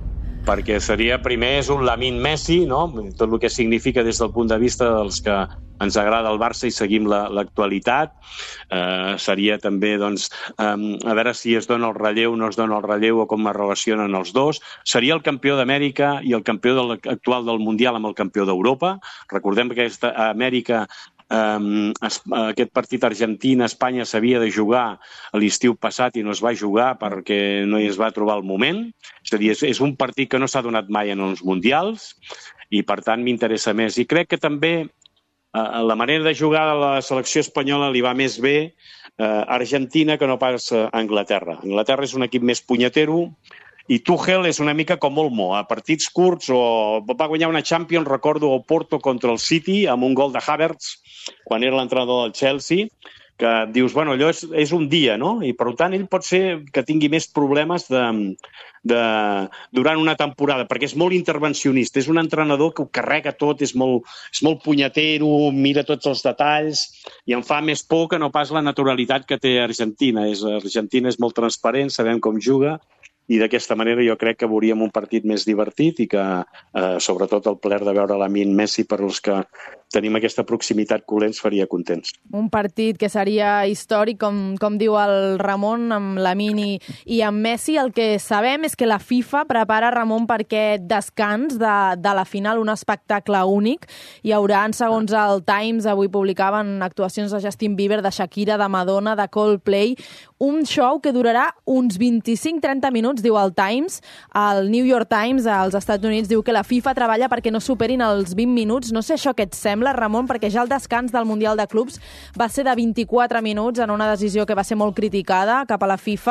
Perquè seria, primer, és un Lamine Messi, no? Tot el que significa des del punt de vista dels que ens agrada el Barça i seguim l'actualitat. La, eh, seria també, doncs, eh, a veure si es dona el relleu o no es dona el relleu o com es relacionen els dos. Seria el campió d'Amèrica i el campió del, actual del Mundial amb el campió d'Europa. Recordem que aquesta Amèrica Um, aquest partit Argentina-Espanya s'havia de jugar a l'estiu passat i no es va jugar perquè no es va trobar el moment. És a dir, és, és un partit que no s'ha donat mai en uns mundials i per tant m'interessa més. I crec que també uh, la manera de jugar de la selecció espanyola li va més bé uh, a Argentina que no pas a Anglaterra. Anglaterra és un equip més punyetero i Tuchel és una mica com Olmo, a partits curts, o va guanyar una Champions, recordo, a Porto contra el City, amb un gol de Havertz, quan era l'entrenador del Chelsea, que dius, bueno, allò és, és un dia, no? I per tant ell pot ser que tingui més problemes de, de, durant una temporada, perquè és molt intervencionista, és un entrenador que ho carrega tot, és molt, és molt punyetero, mira tots els detalls, i em fa més por que no pas la naturalitat que té Argentina. És, Argentina és molt transparent, sabem com juga, i d'aquesta manera jo crec que veuríem un partit més divertit i que, eh, sobretot, el plaer de veure Lamine Messi per als que tenim aquesta proximitat culer ens faria contents. Un partit que seria històric, com, com diu el Ramon, amb Lamine i, i amb Messi. El que sabem és que la FIFA prepara, Ramon, per aquest descans de, de la final, un espectacle únic. Hi haurà, segons el Times, avui publicaven actuacions de Justin Bieber, de Shakira, de Madonna, de Coldplay, un show que durarà uns vint-i-cinc a trenta minuts, diu el Times. El New York Times, als Estats Units, diu que la FIFA treballa perquè no superin els vint minuts. No sé això què et sembla, Ramon, perquè ja el descans del Mundial de Clubs va ser de vint-i-quatre minuts en una decisió que va ser molt criticada cap a la FIFA.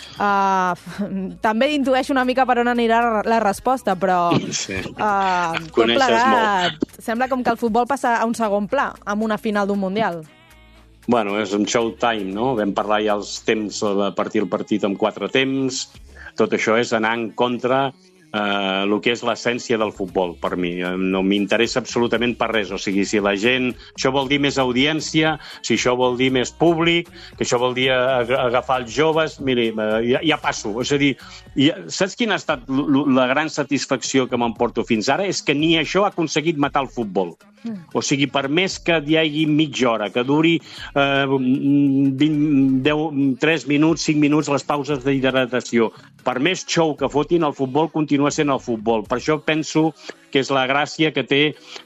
Uh, també intueixo una mica per on anirà la resposta, però sí. uh, tot plegat sembla com que el futbol passa a un segon pla amb una final d'un Mundial. Bueno, és un showtime, no? Vam parlar ja els temps, de partir el partit amb quatre temps. Tot això és anar en contra eh, el que és l'essència del futbol, per mi. No m'interessa absolutament per res. O sigui, si la gent... Això vol dir més audiència, si això vol dir més públic, que això vol dir agafar els joves... Miri, ja, ja passo. És a dir, ja, saps quina ha estat la gran satisfacció que m'emporto fins ara? És que ni això ha aconseguit matar el futbol. O sigui, per més que hi hagi mitja hora, que duri eh, vint, deu, tres minuts, cinc minuts les pauses d'hidratació, per més show que fotin, el futbol continua sent el futbol. Per això penso que és la gràcia que té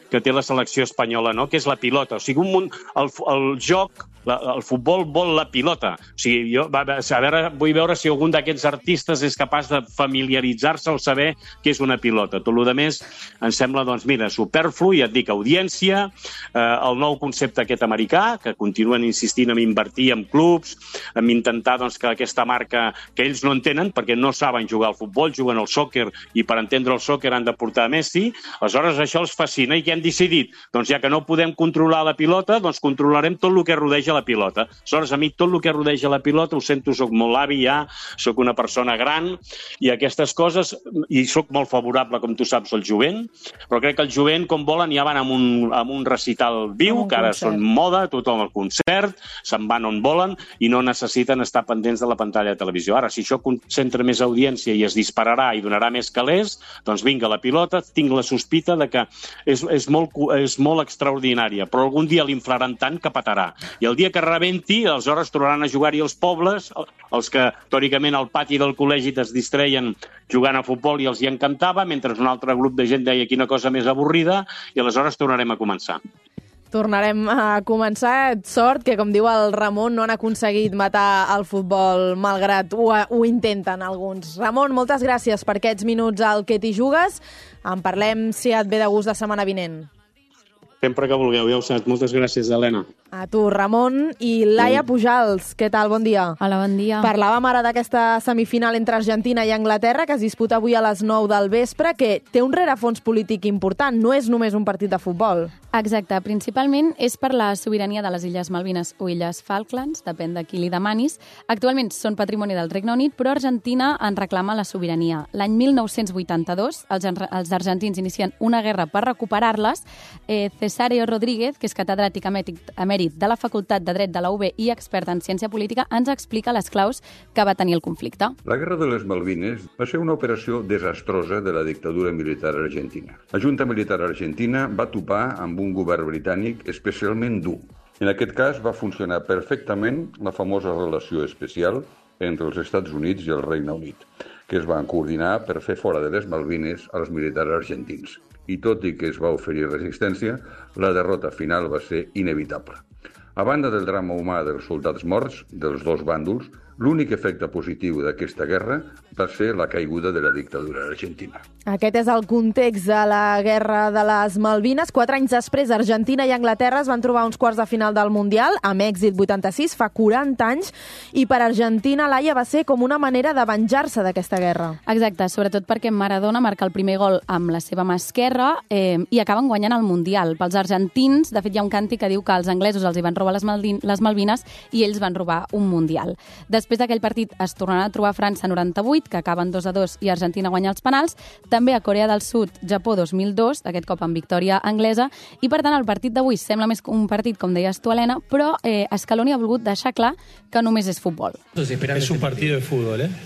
que té la selecció espanyola, no? Que és la pilota. O sigui, un, el, el joc, la, el futbol vol la pilota. O sigui, jo va, a veure, vull veure si algun d'aquests artistes és capaç de familiaritzar-se al saber què és una pilota. Tot el que més em sembla, doncs, mira, superflu, i et dic, audiència, eh, el nou concepte aquest americà, que continuen insistint en invertir en clubs, en intentar doncs, que aquesta marca, que ells no entenen perquè no saben jugar al futbol, juguen al sòquer i per entendre el sòquer han de portar Messi, aleshores això els fascina i què han decidit? Doncs ja que no podem controlar la pilota, doncs controlarem tot el que rodeja la pilota. Aleshores, a mi tot el que rodeja la pilota, ho sento, soc molt avi ja, soc una persona gran i aquestes coses, i soc molt favorable, com tu saps, al jovent, però crec que el jovent, com volen, ja van amb un, amb un recital viu, que ara són moda, tothom al concert, se'n van on volen i no necessiten estar pendents de la pantalla de televisió. Ara, si això concentra més audiència i es dispararà i donarà més calés, doncs vinga, la pilota, tinc la sospita de que és, és, molt, és molt extraordinària, però algun dia l'inflaran tant que petarà. I el dia que rebenti, aleshores trobaran a jugar-hi els pobles, els que, teòricament, al pati del col·legi es distreien jugant a futbol i els hi encantava, mentre un altre grup de gent deia quina cosa més avorrida, i aleshores tornarem a començar. Tornarem a començar. Sort que, com diu el Ramon, no han aconseguit matar el futbol, malgrat ho, ho intenten alguns. Ramon, moltes gràcies per aquests minuts al Que t'hi jugues. En parlem, si et ve de gust, la setmana vinent. Sempre que vulgueu, ja ho saps. Moltes gràcies, Helena. A tu, Ramon. I Laia Pujals, què tal? Bon dia. Hola, bon dia. Parlàvem ara d'aquesta semifinal entre Argentina i Anglaterra, que es disputa avui a les nou del vespre, que té un rerefons polític important. No és només un partit de futbol. Exacte. Principalment és per la sobirania de les Illes Malvines o Illes Falklands, depèn de qui li demanis. Actualment són patrimoni del Regne Unit, però Argentina en reclama la sobirania. L'any mil nou-cents vuitanta-dos, els, els argentins inicien una guerra per recuperar-les. Eh, Cesáreo Rodríguez, que és catedràtic emèrit de la Facultat de Dret de la U B i expert en ciència política, ens explica les claus que va tenir el conflicte. La Guerra de les Malvines va ser una operació desastrosa de la dictadura militar argentina. La Junta Militar Argentina va topar amb un govern britànic especialment dur. En aquest cas va funcionar perfectament la famosa relació especial entre els Estats Units i el Regne Unit, que es van coordinar per fer fora de les Malvines als militars argentins. I tot i que es va oferir resistència, la derrota final va ser inevitable. A banda del drama humà dels soldats morts dels dos bàndols, l'únic efecte positiu d'aquesta guerra va ser la caiguda de la dictadura argentina. Aquest és el context de la Guerra de les Malvines. Quatre anys després, Argentina i Anglaterra es van trobar uns quarts de final del Mundial, amb èxit vuitanta-sis, fa quaranta anys, i per Argentina, Laia, va ser com una manera de venjar-se d'aquesta guerra. Exacte, sobretot perquè Maradona marca el primer gol amb la seva mà esquerra eh, i acaben guanyant el Mundial. Pels argentins, de fet, hi ha un càntic que diu que els anglesos els hi van robar les, Malvin les Malvines i ells van robar un Mundial. Després d'aquell partit es tornaran a trobar a França noranta-vuit, que acaben dos a dos i Argentina guanya els penals, també a Corea del Sud, Japó dos mil dos, aquest cop amb victòria anglesa, i per tant el partit d'avui sembla més un partit, com deies tu, Helena, però eh, Scaloni ha volgut deixar clar que només és futbol. Es un partido de fútbol, ¿eh?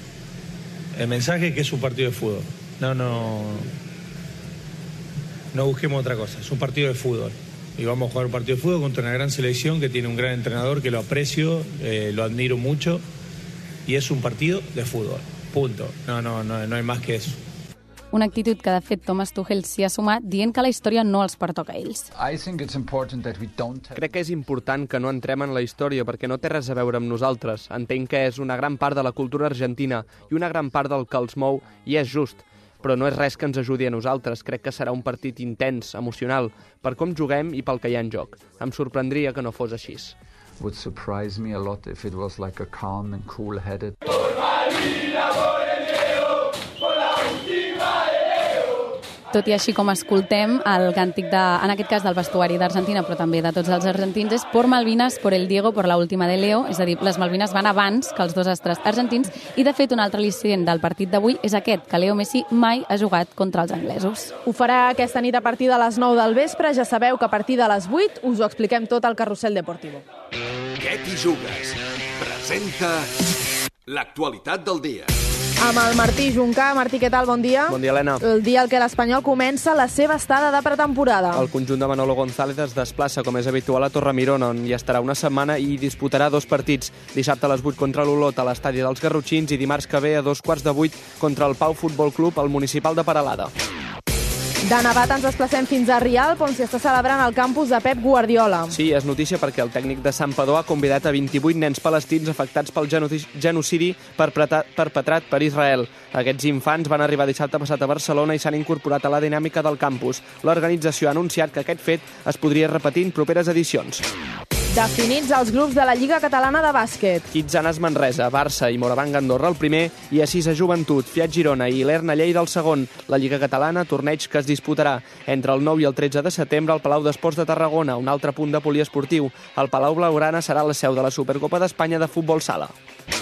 El mensaje es que es un partido de fútbol. No, no... No busquemos otra cosa, es un partido de fútbol. Y vamos a jugar un partido de fútbol contra una gran selección que tiene un gran entrenador que lo aprecio, eh, lo admiro mucho, y es un partido de fútbol. Punto. No, no, no, no hay más que eso. Una actitud que, de fet, Thomas Tuchel s'hi ha sumat dient que la història no els pertoca a ells. Crec que és important que no entrem en la història perquè no té res a veure amb nosaltres. Entenc que és una gran part de la cultura argentina i una gran part del que els mou, i és just. Però no és res que ens ajudi a nosaltres. Crec que serà un partit intens, emocional, per com juguem i pel que hi ha en joc. Em sorprendria que no fos així. Would surprise me a lot if it was like a calm and cool-headed. Tot i així com escoltem, el càntic, de, en aquest cas del vestuari d'Argentina, però també de tots els argentins, és por Malvinas, por el Diego, por la última de Leo, és a dir, les Malvines van abans que els dos astres argentins, i de fet un altre al·licient del partit d'avui és aquest, que Leo Messi mai ha jugat contra els anglesos. Ho farà aquesta nit a partir de les nou del vespre, ja sabeu que a partir de les vuit us ho expliquem tot al Carrusel Deportivo. Què t'hi jugues? Presenta l'actualitat del dia. Amb el Martí Juncà. Martí, què tal? Bon dia. Bon dia, Helena. El dia en què l'Espanyol comença la seva estada de pretemporada. El conjunt de Manolo González es desplaça, com és habitual, a Torremirona, on hi estarà una setmana i disputarà dos partits. Dissabte a les vuit contra l'Olot a l'estadi dels Garrotxins i dimarts que ve a dos quarts de vuit contra el Pau Futbol Club al municipal de Peralada. De Nevat ens desplacem fins a Rialp, on s'hi està celebrant el campus de Pep Guardiola. Sí, és notícia perquè el tècnic de Santpedor ha convidat a vint-i-vuit nens palestins afectats pel genocidi perpetrat per Israel. Aquests infants van arribar dissabte passat a Barcelona i s'han incorporat a la dinàmica del campus. L'organització ha anunciat que aquest fet es podria repetir en properes edicions. Definits els grups de la Lliga Catalana de Bàsquet. Quitzanes Manresa, Barça i Moravang Andorra el primer i Assisa Joventut, Fiat Girona i Lerna Lleida el segon. La Lliga Catalana, torneig que es disputarà entre el nou i el tretze de setembre al Palau d'Esports de Tarragona, un altre punt de poliesportiu. El Palau Blaugrana serà la seu de la Supercopa d'Espanya de futbol sala.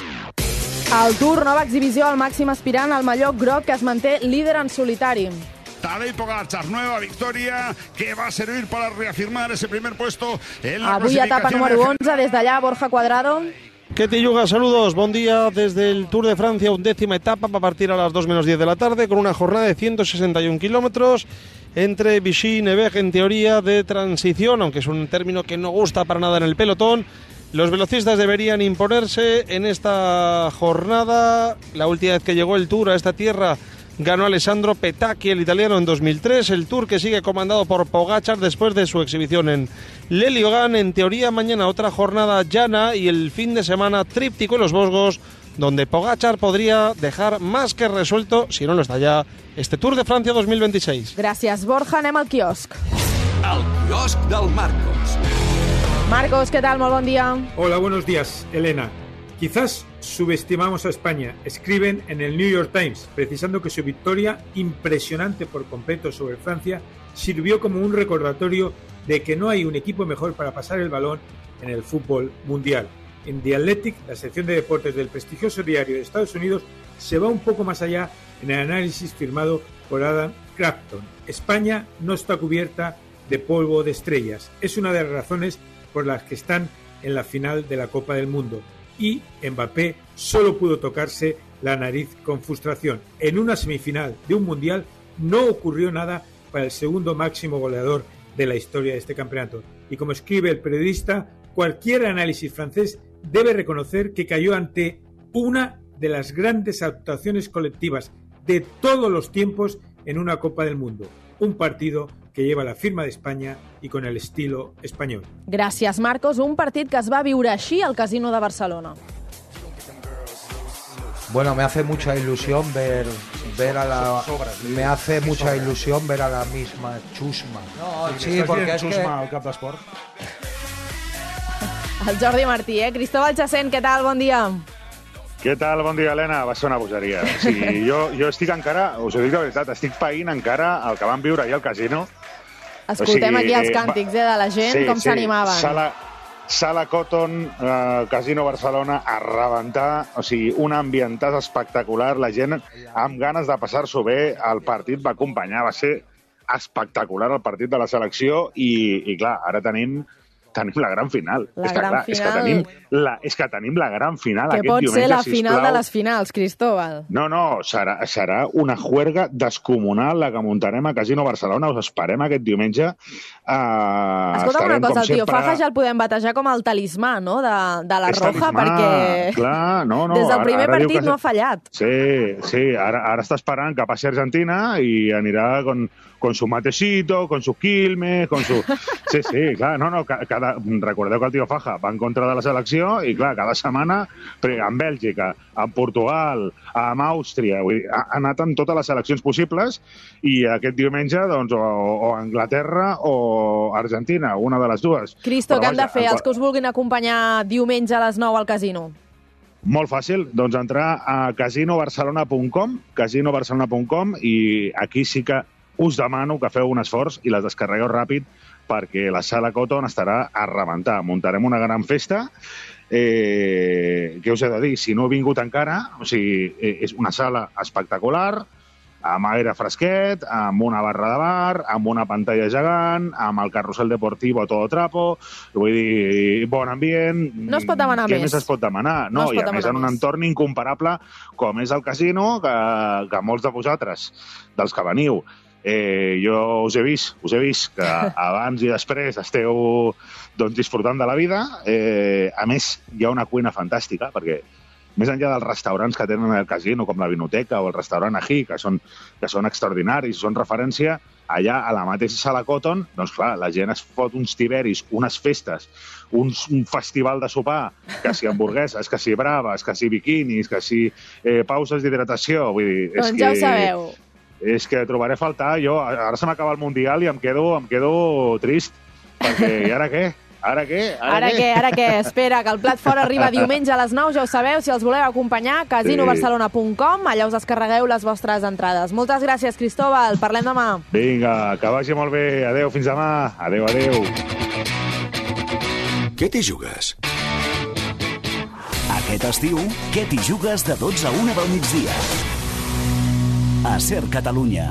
El Tour, nova exhibició al màxim aspirant al mallot groc, que es manté líder en solitari. Tadej Pogačar, nueva victoria que va a servir para reafirmar ese primer puesto en la Avui etapa número once, desde allá Borja Cuadrado. Ketty Yuga, saludos, buen día desde el Tour de Francia, undécima etapa, va a partir a las dos menos diez de la tarde con una jornada de ciento sesenta y un kilómetros entre Vichy y Nevers, en teoría de transición, aunque es un término que no gusta para nada en el pelotón. Los velocistas deberían imponerse en esta jornada. La última vez que llegó el Tour a esta tierra ganó Alessandro Petacchi, el italiano, en dos mil tres. El Tour que sigue comandado por Pogačar después de su exhibición en Le Ligan. En teoría, mañana otra jornada llana y el fin de semana tríptico en los Vosgos, donde Pogačar podría dejar más que resuelto, si no lo está ya, este Tour de Francia dos mil veintiséis. Gràcies, Borja. Anem al quiosc. El quiosc del Marcos. Marcos, ¿qué tal? Muy buen día. Hola, buenos días, Elena. Quizás subestimamos a España, escriben en el New York Times, precisando que su victoria, impresionante por completo sobre Francia, sirvió como un recordatorio de que no hay un equipo mejor para pasar el balón en el fútbol mundial. En The Athletic, la sección de deportes del prestigioso diario de Estados Unidos, se va un poco más allá en el análisis firmado por Adam Crafton. España no está cubierta de polvo de estrellas. Es una de las razones por las que están en la final de la Copa del Mundo. Y Mbappé solo pudo tocarse la nariz con frustración. En una semifinal de un Mundial no ocurrió nada para el segundo máximo goleador de la historia de este campeonato. Y como escribe el periodista, cualquier análisis francés debe reconocer que cayó ante una de las grandes actuaciones colectivas de todos los tiempos en una Copa del Mundo. Un partido que lleva la firma de España y con el estilo español. Gràcies, Marcos. Un partit que es va viure així al Casino de Barcelona. Bueno, me hace mucha ilusión ver, ver a la... Me hace mucha ilusión ver a la misma chusma. No, sí, porque es chusma que... al cap d'esport. El Jordi Martí, eh? Cristóbal Chacén, què tal? Bon dia. Què tal? Bon dia, Helena. Va ser una bogeria. O sigui, jo, jo estic encara, us ho dic de veritat, estic païnt encara el que vam viure ahir al casino. Escoltem o sigui, aquí els càntics eh, de la gent, sí, com sí. s'animaven. Sala, Sala Cotton, eh, Casino Barcelona, a rebentar. O sigui, un ambientàs espectacular. La gent amb ganes de passar-s'ho bé. El partit va acompanyar, va ser espectacular el partit de la selecció i, i clar, ara tenim tenim la gran final. La és, que, gran clar, final... és, que tenim la, és que tenim la gran final Que aquest pot diumenge, ser la sisplau. final de les finals, Cristóbal. No, no, serà, serà una juerga descomunal la que muntarem a Casino Barcelona. Us esperem aquest diumenge. Uh, Escolta una cosa, el tio sempre... Faja ja el podem batejar com el talismà, no?, de, de la És Roja, talismà, perquè clar, no, no, des del primer ara, ara partit que... no ha fallat. Sí, sí, ara, ara està esperant que passi a Argentina i anirà con, con su matecito, con su quilme, con su... Sí, sí, clar, no, no, cada... recordeu que el tio Faja va en contra de la selecció i, clar, cada setmana en Bèlgica, en Portugal, en Àustria, vull dir, ha anat en totes les seleccions possibles i aquest diumenge, doncs, o, o Anglaterra o Argentina, una de les dues. Cristo, Però, què han de vaja, fer en els que us vulguin acompanyar diumenge a les nou al casino? Molt fàcil, doncs entrar a casino barcelona punt com, casino barcelona punt com, i aquí sí que us demano que feu un esforç i les descarregueu ràpid perquè la Sala Cotton estarà a rebentar. Muntarem una gran festa. Eh, què us he de dir? Si no he vingut encara, o sigui, és una sala espectacular, amb aire fresquet, amb una barra de bar, amb una pantalla gegant, amb el carrusel deportivo a todo trapo, vull dir, bon ambient... No es pot demanar Què més. més es pot demanar? No No, es i pot a més demanar en un més. entorn incomparable com és el casino, que, que molts de vosaltres, dels que veniu, eh, jo us he vist, us he vist que abans i després esteu doncs, disfrutant de la vida. Eh, a més, hi ha una cuina fantàstica, perquè més enllà dels restaurants que tenen al casino, com la Vinoteca o el restaurant Ají, que són, que són extraordinaris, són referència, allà a la mateixa sala Cotton, doncs clar, la gent es fot uns tiberis, unes festes, un, un festival de sopar, que si hamburgueses, que si braves, que si biquinis, que si eh, pauses d'hidratació, vull dir... Doncs és ja que, ho sabeu. És que trobaré a faltar, jo, ara se m'acaba el Mundial i em quedo, em quedo trist, perquè i ara què? Ara què? Ara, Ara què? Ara què? Espera, que el plat fort arriba diumenge a les nou, ja ho sabeu, si els voleu acompanyar, casino barcelona punt com, allà us descarregueu les vostres entrades. Moltes gràcies, Cristóbal, parlem demà. Vinga, que vagi molt bé. Adéu, fins demà. Adéu, adéu. Què t'hi jugues? Aquest estiu, què t'hi jugues de dotze a una del migdia? A Ser Catalunya.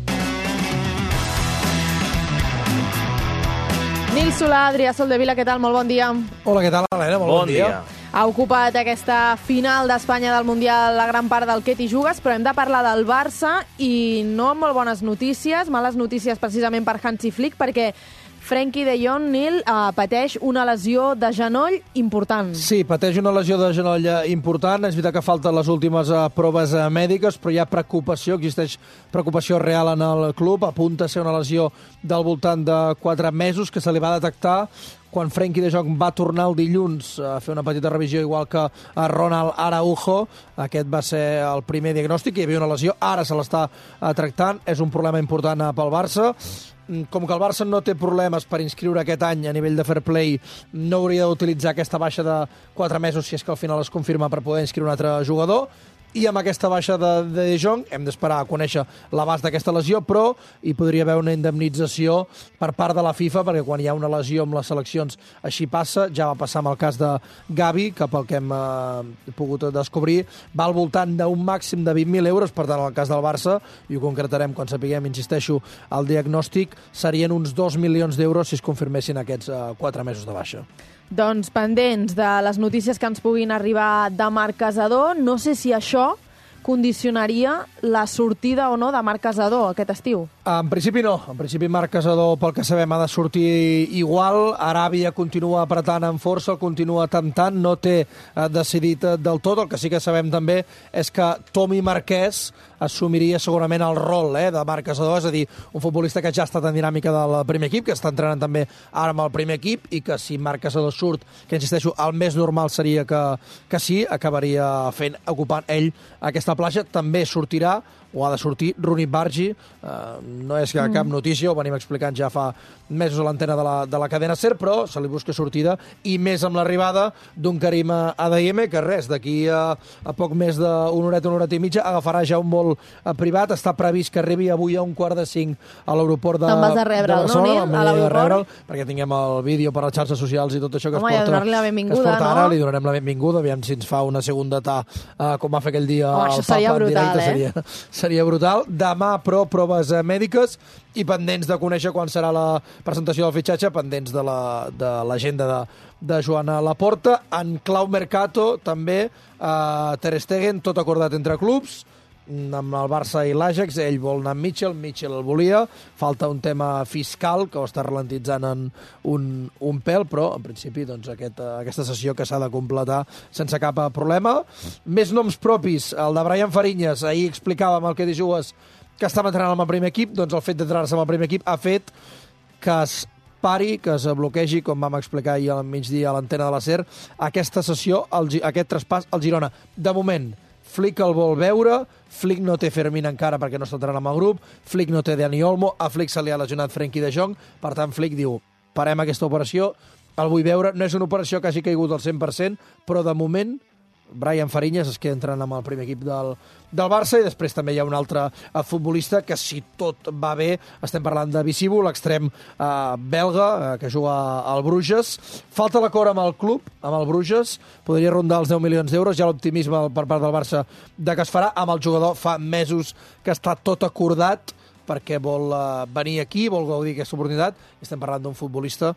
Nil Solà, Adrià Soldevila, què tal? Molt bon dia. Hola, què tal, Helena? Molt bon, bon dia. dia. Ha ocupat aquesta final d'Espanya del Mundial la gran part del què t'hi jugues, però hem de parlar del Barça i no amb molt bones notícies, males notícies precisament per Hansi Flick, perquè Frenkie de Jong, Nil, eh, pateix una lesió de genoll important. Sí, pateix una lesió de genoll important. És veritat que falten les últimes eh, proves eh, mèdiques, però hi ha preocupació, existeix preocupació real en el club. Apunta a ser una lesió del voltant de quatre mesos que se li va detectar quan Frenkie de Jong va tornar el dilluns a fer una petita revisió, igual que a Ronald Araujo. Aquest va ser el primer diagnòstic, hi havia una lesió, ara se l'està eh, tractant. És un problema important eh, pel Barça. Com que el Barça no té problemes per inscriure aquest any a nivell de fair play, no hauria d'utilitzar aquesta baixa de quatre mesos si és que al final es confirma per poder inscriure un altre jugador. I amb aquesta baixa de De Jong hem d'esperar a conèixer l'abast d'aquesta lesió, però hi podria haver una indemnització per part de la FIFA, perquè quan hi ha una lesió amb les seleccions així passa. Ja va passar amb el cas de Gavi, que pel que hem eh, pogut descobrir va al voltant d'un màxim de vint mil euros. Per tant, en el cas del Barça, i ho concretarem quan sapiguem, insisteixo, el diagnòstic, serien uns dos milions d'euros si es confirmessin aquests eh, quatre mesos de baixa. Doncs pendents de les notícies que ens puguin arribar de Marc Casador. No sé si això condicionaria la sortida o no de Marc Casador aquest estiu. En principi no. En principi Marc Casador, pel que sabem, ha de sortir igual. Aràbia continua apretant amb força, el continua temptant, no té eh, decidit del tot. El que sí que sabem també és que Tomi Marquès assumiria segurament el rol eh, de Marc Casador, és a dir, un futbolista que ja ha estat en dinàmica del primer equip, que està entrenant també ara amb el primer equip, i que si Marc Casador surt, que insisteixo, el més normal seria que, que sí, acabaria fent, ocupant ell aquesta plaça. També sortirà, o ha de sortir, Rooney Bargi. Uh, no és cap mm. notícia, ho venim explicant ja fa mesos a l'antena de, la, de la cadena SER, però se li busca sortida, i més amb l'arribada d'un Karim Adeyemi, que res, d'aquí a, a poc més d'una horeta, una horeta i mitja, agafarà ja un vol privat. Està previst que arribi avui a un quart de cinc a l'aeroport de, de Barcelona, no, Nil? A l'aeroport? Perquè tinguem el vídeo per les xarxes socials i tot això que Home, es porta, donar-li la benvinguda, que es porta no? ara. Li donarem la benvinguda, aviam si ens fa una segunda ta, uh, com va fer aquell dia oh, el això seria Papa brutal, en directe. eh? Seria, seria brutal. Demà, però, proves eh, mèdiques, i pendents de conèixer quan serà la presentació del fitxatge, pendents de l'agenda la, de, de Joan Laporta. En clau mercato, també, eh, Ter Stegen, tot acordat entre clubs, amb el Barça i l'Ajax. Ell vol anar amb Mitchell, Mitchell el volia. Falta un tema fiscal que ho està ralentitzant en un, un pèl, però en principi doncs, aquest, aquesta sessió que s'ha de completar sense cap problema. Més noms propis, el de Brian Fariñas. Ahir explicàvem el que t'hi jugues, que estava entrenant amb el primer equip. Doncs el fet d'entrenar-se amb el primer equip ha fet que es pari, que es bloquegi, com vam explicar ahir al migdia a l'antena de la SER, aquesta sessió, el, aquest traspàs al Girona. De moment, Flick el vol veure, Flick no té Fermín encara perquè no està entrant amb el grup, Flick no té Dani Olmo, a Flick se li ha lesionat Frenkie de Jong, per tant Flick diu, parem aquesta operació, el vull veure, no és una operació que hagi caigut al cent per cent, però de moment Brian Fariñas es queda entrant amb el primer equip del, del Barça, i després també hi ha un altre uh, futbolista que, si tot va bé, estem parlant de Visivo, l'extrem uh, belga, uh, que juga al Bruges. Falta l'acord amb el club, amb el Bruges, podria rondar els deu milions d'euros, ja l'optimisme per part del Barça de que es farà. Amb el jugador fa mesos que està tot acordat, perquè vol uh, venir aquí, vol gaudir aquesta oportunitat. Estem parlant d'un futbolista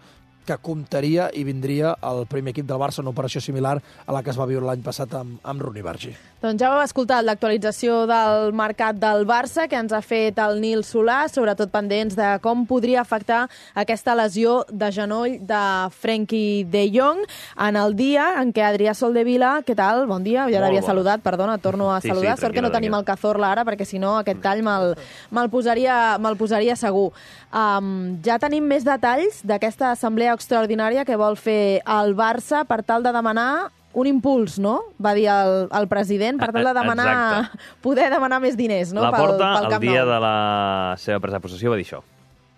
que comptaria i vindria el primer equip del Barça, una operació similar a la que es va viure l'any passat amb, amb Rooney Bargi. Doncs ja heu escoltat l'actualització del mercat del Barça que ens ha fet el Nil Solà, sobretot pendents de com podria afectar aquesta lesió de genoll de Frenkie de Jong en el dia en què Adrià Soldevila, què tal? Bon dia, ja l'havia saludat, perdona, torno a Sí, saludar. sí, Sort que no tenim el Cazorla ara, perquè si no aquest tall me'l me posaria, me posaria segur. Um, ja tenim més detalls d'aquesta assemblea extraordinària que vol fer el Barça per tal de demanar un impuls, no? Va dir el, el president, per tal de demanar Exacte. poder demanar més diners, no? La Porta, pel, pel el dia de la seva presa de possessió, va dir això.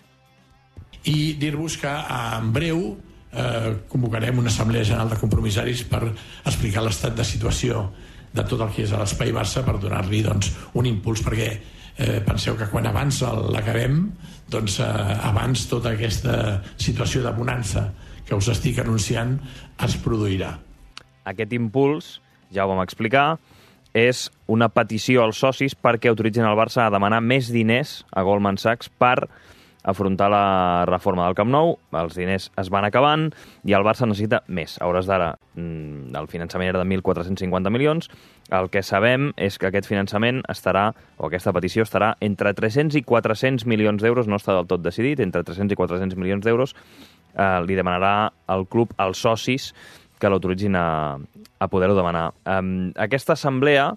I dir-vos que en breu eh, convocarem una assemblea general de compromissaris per explicar l'estat de situació de tot el que és a l'Espai Barça, per donar-li doncs, un impuls, perquè eh, penseu que quan abans l'acabem, doncs eh, abans tota aquesta situació de bonança que us estic anunciant es produirà. Aquest impuls, ja ho vam explicar, és una petició als socis perquè autoritzin el Barça a demanar més diners a Goldman Sachs per afrontar la reforma del Camp Nou. Els diners es van acabant i el Barça necessita més. A hores d'ara, el finançament era de mil quatre-cents cinquanta milions. El que sabem és que aquest finançament estarà, o aquesta petició estarà, entre tres-cents i quatre-cents milions d'euros, no està del tot decidit, entre tres-cents i quatre-cents milions d'euros eh, li demanarà al club als socis que l'autoritzin a, a poder-ho demanar. Um, aquesta assemblea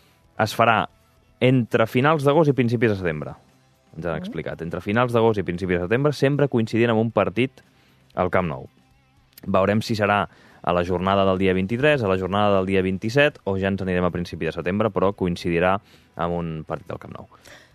es farà entre finals d'agost i principis de setembre. Ens han explicat. Entre finals d'agost i principis de setembre, sempre coincidint amb un partit al Camp Nou. Veurem si serà a la jornada del dia vint-i-tres, a la jornada del dia vint-i-set, o ja ens anirem a principi de setembre, però coincidirà amb un partit del Camp Nou.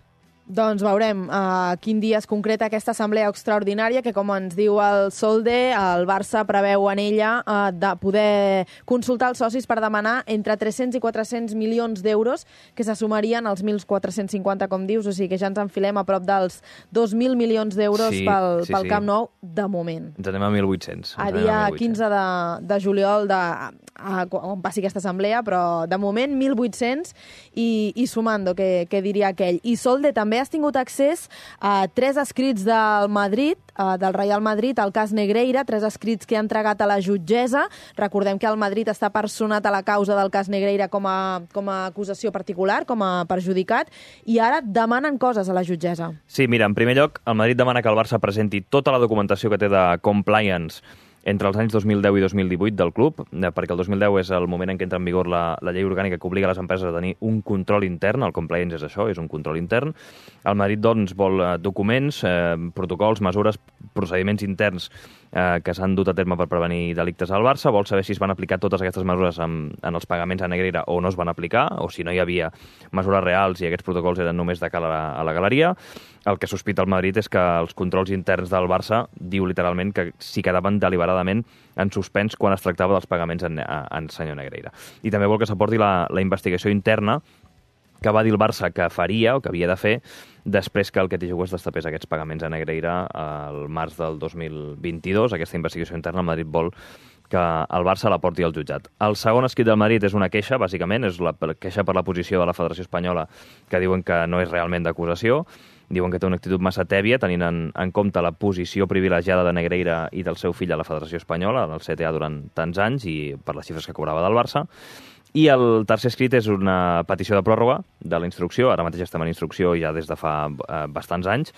Doncs veurem uh, quin dia es concreta aquesta assemblea extraordinària que, com ens diu el Solde, el Barça preveu en ella uh, de poder consultar els socis per demanar entre tres-cents i quatre-cents milions d'euros que se sumarien als mil quatre-cents cinquanta, com dius, o sigui que ja ens enfilem a prop dels dos mil milions d'euros Sí, pel, sí, pel sí. Camp Nou de moment. Ens anem a mil vuit-cents. A dia quinze de, de juliol, de, a, a, on passi aquesta assemblea, però de moment mil vuit-cents i, i sumando, que, que diria aquell. I Solde, també has tingut accés a tres escrits del Madrid, uh, del Real Madrid, al cas Negreira, tres escrits que ha entregat a la jutgessa. Recordem que el Madrid està personat a la causa del cas Negreira com a, com a acusació particular, com a perjudicat, i ara demanen coses a la jutgessa. Sí, mira, en primer lloc, el Madrid demana que el Barça presenti tota la documentació que té de compliance entre els anys dos mil deu i dos mil divuit del club, perquè el dos mil deu és el moment en què entra en vigor la, la llei orgànica que obliga les empreses a tenir un control intern. El compliance és això, és un control intern. El Madrid, doncs, vol documents, eh, protocols, mesures, procediments interns eh, que s'han dut a terme per prevenir delictes al Barça. Vol saber si es van aplicar totes aquestes mesures en, en els pagaments a Negreira o no es van aplicar, o si no hi havia mesures reals i aquests protocols eren només de cara a la, a la galeria. El que sospita el Madrid és que els controls interns del Barça diu literalment que s'hi quedaven deliberadament en suspens quan es tractava dels pagaments en, en senyor Negreira. I també vol que s'aporti la, la investigació interna que va dir el Barça que faria o que havia de fer després que el que es destapés aquests pagaments a Negreira al març del dos mil vint-i-dos. Aquesta investigació interna el Madrid vol que el Barça la porti al jutjat. El segon escrit del Madrid és una queixa, bàsicament, és la queixa per la posició de la Federació Espanyola, que diuen que no és realment d'acusació. Diuen que té una actitud massa tèbia, tenint en, en compte la posició privilegiada de Negreira i del seu fill a la Federació Espanyola, en el C T A durant tants anys, i per les xifres que cobrava del Barça. I el tercer escrit és una petició de pròrroga de la instrucció, ara mateix estem en instrucció ja des de fa eh, bastants anys.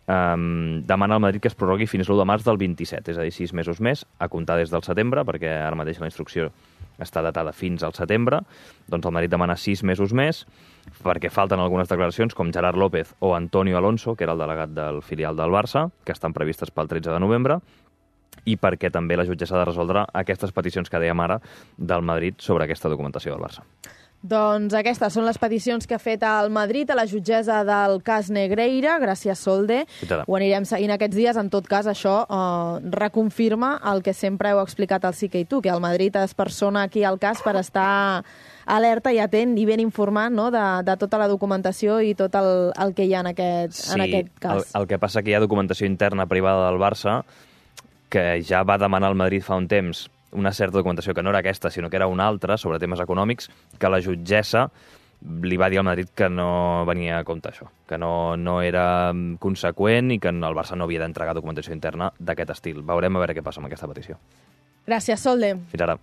Um, demana al Madrid que es prorrogui fins l'u de març del vint-i-set, és a dir, sis mesos més, a comptar des del setembre, perquè ara mateix la instrucció està datada fins al setembre. Doncs el Madrid demana sis mesos més, perquè falten algunes declaracions com Gerard López o Antonio Alonso, que era el delegat del filial del Barça, que estan previstes pel tretze de novembre, i perquè també la jutgessa ha de resoldre aquestes peticions que dèiem ara del Madrid sobre aquesta documentació del Barça. Doncs aquestes són les peticions que ha fet el Madrid a la jutgessa del cas Negreira. Gràcies, Solde. Ho anirem seguint aquests dies. En tot cas, això eh, reconfirma el que sempre heu explicat al Sí que i tu, que el Madrid es persona aquí al cas per estar alerta i atent i ben informat, no?, de, de tota la documentació i tot el, el que hi ha en aquest, sí, en aquest cas. El, el que passa que hi ha documentació interna privada del Barça que ja va demanar al Madrid fa un temps una certa documentació que no era aquesta, sinó que era una altra, sobre temes econòmics, que la jutgessa li va dir al Madrid que no venia a compte això, que no, no era conseqüent i que el Barça no havia d'entregar documentació interna d'aquest estil. Veurem a veure què passa amb aquesta petició. Gràcies, Solde. Fins ara.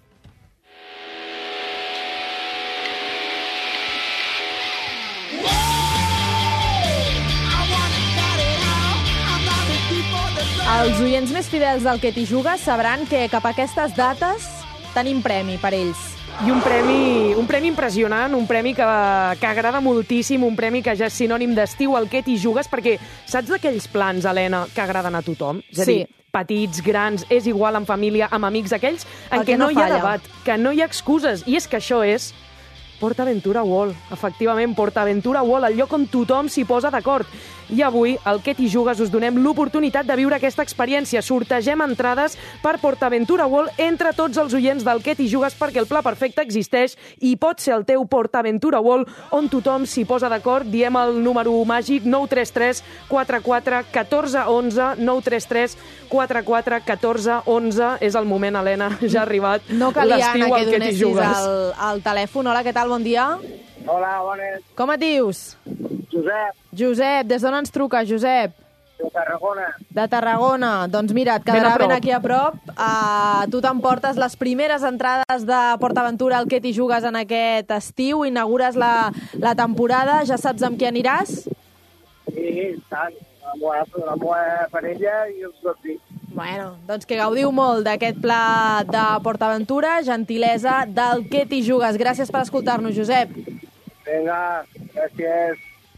Els oients més fidels del Que t'hi jugues sabran que cap a aquestes dates tenim premi per ells. I un premi, un premi impressionant, un premi que, que agrada moltíssim, un premi que ja és sinònim d'estiu, al Que t'hi jugues, perquè saps d'aquells plans, Helena, que agraden a tothom? És a dir, Sí. petits, grans, és igual, en família, amb amics, aquells en El què que no, no hi ha falla. debat, que no hi ha excuses. I és que això és PortAventura World. Efectivament, PortAventura World, el lloc on tothom s'hi posa d'acord. I avui, al Que t'hi jugues, us donem l'oportunitat de viure aquesta experiència. Sortegem entrades per PortAventura World entre tots els oients del Que t'hi jugues, perquè el pla perfecte existeix i pot ser el teu PortAventura World, on tothom s'hi posa d'acord. Diem el número màgic nou tres tres quatre quatre un quatre un u, nou tres tres quatre quatre un quatre un u. És el moment, Helena, ja ha arribat No calia, l'estiu Anna, al que Que t'hi donessis jugues. el, el telèfon. Hola, què tal? Bon dia. Hola, bones. Com et dius? Josep, Josep, des d'on ens truca, Josep? de Tarragona. De Tarragona. Doncs mira, et Ben a quedarà ben, prop. aquí a prop. Uh, tu t'emportes les primeres entrades de PortAventura al Que t'hi jugues en aquest estiu. Inaugures la, la temporada. Ja saps amb qui aniràs? Sí, tant. La meva, la meva parella i els dos fills. Bueno, doncs que gaudiu molt d'aquest pla de PortAventura. Gentilesa del Que t'hi jugues. Gràcies per escoltar-nos, Josep. Venga, gracias.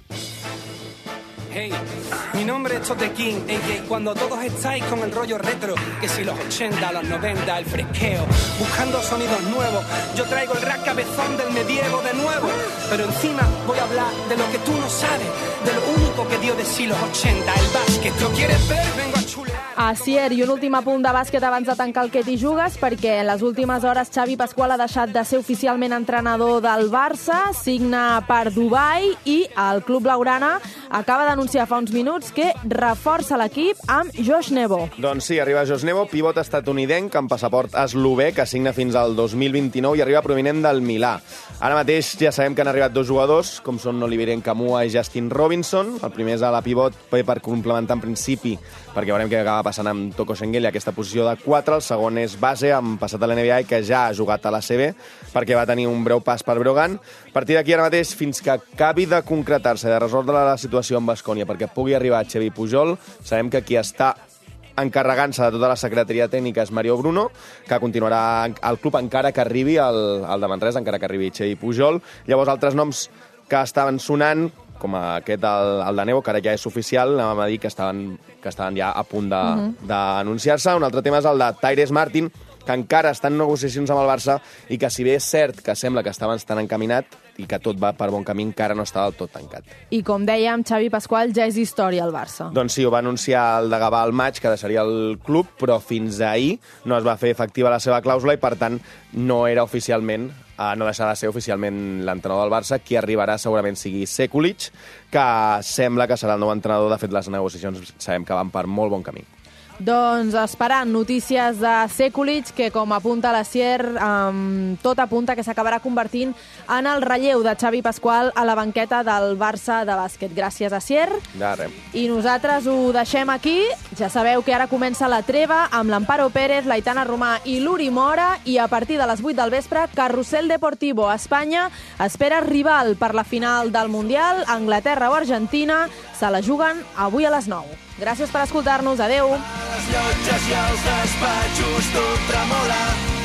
Hey, mi nombre es Tote King, a k a cuando todos estáis con el rollo retro, que si los ochenta, los noventa, el fresqueo, buscando sonidos nuevos, yo traigo el rap cabezón del medievo de nuevo, pero encima voy a hablar de lo que tú no sabes, de lo único que dio de sí los ochenta, el básquet. ¿Lo quieres ver? Vengo a chulear. Asier, i un últim apunt de bàsquet abans de tancar el Que t'hi jugues, perquè en les últimes hores Xavi Pasqual ha deixat de ser oficialment entrenador del Barça, signa per Dubai i el Club Blaugrana acaba d'anunciar fa uns minuts que reforça l'equip amb Josh Nebo. Doncs sí, arriba Josh Nebo, pivot estatunidenc amb passaport eslové, que signa fins al dos mil vint-i-nou i arriba provinent del Milà. Ara mateix ja sabem que han arribat dos jugadors, com són Olivier Nkamhoua i Justin Robinson. El primer és a la pivot per complementar en principi, perquè veurem què acaba passant amb Toko Shengelia, aquesta posició de quatre. El segon és base, amb passat a l'N B A i que ja ha jugat a la C B, perquè va tenir un breu pas per Brogan. A partir d'aquí ara mateix, fins que acabi de concretar-se, de resoldre la situació amb Baskonia, perquè pugui arribar Xavi Pujol, sabem que qui està encarregant-se de tota la secretaria tècnica és Mario Bruno, que continuarà al club encara que arribi el, el de Manresa, encara que arribi Xavi Pujol. Llavors, altres noms que estaven sonant, com aquest, el, el de Nebo, que ara ja és oficial, anàvem a dir que estaven, que estaven ja a punt d'anunciar-se. Uh-huh. Un altre tema és el de Tyrese Martin, que encara està en negociacions amb el Barça i que, si bé és cert que sembla que estava tan encaminat i que tot va per bon camí, encara no està del tot tancat. I com dèiem, Xavi Pasqual ja és història al Barça. Doncs sí, ho va anunciar el de Gavà al maig, que deixaria el club, però fins ahir no es va fer efectiva la seva clàusula i, per tant, no era oficialment, eh, no deixarà de ser oficialment l'entrenador del Barça. Qui arribarà segurament sigui Sekulic, que sembla que serà el nou entrenador. De fet, les negociacions sabem que van per molt bon camí. Doncs esperant notícies de Sekulic, que com apunta la Sier, um, tot apunta que s'acabarà convertint en el relleu de Xavi Pasqual a la banqueta del Barça de bàsquet. Gràcies a Sier. De res. I nosaltres ho deixem aquí. Ja sabeu que ara comença la treva amb l'Amparo Pérez, l'Aitana Romà i l'Uri Mora, i a partir de les vuit del vespre, Carrusel Deportivo. Espanya espera rival per la final del Mundial. Anglaterra o Argentina se la juguen avui a les nou. Gràcies per escoltar-nos. Adeu. Les llotges i els despatxos tot tremola.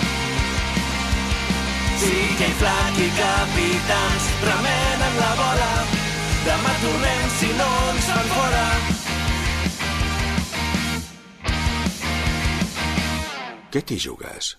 Sigui flac i capitans remenen la bola. Demà tornem si no ens fan fora. Què t'hi jugues?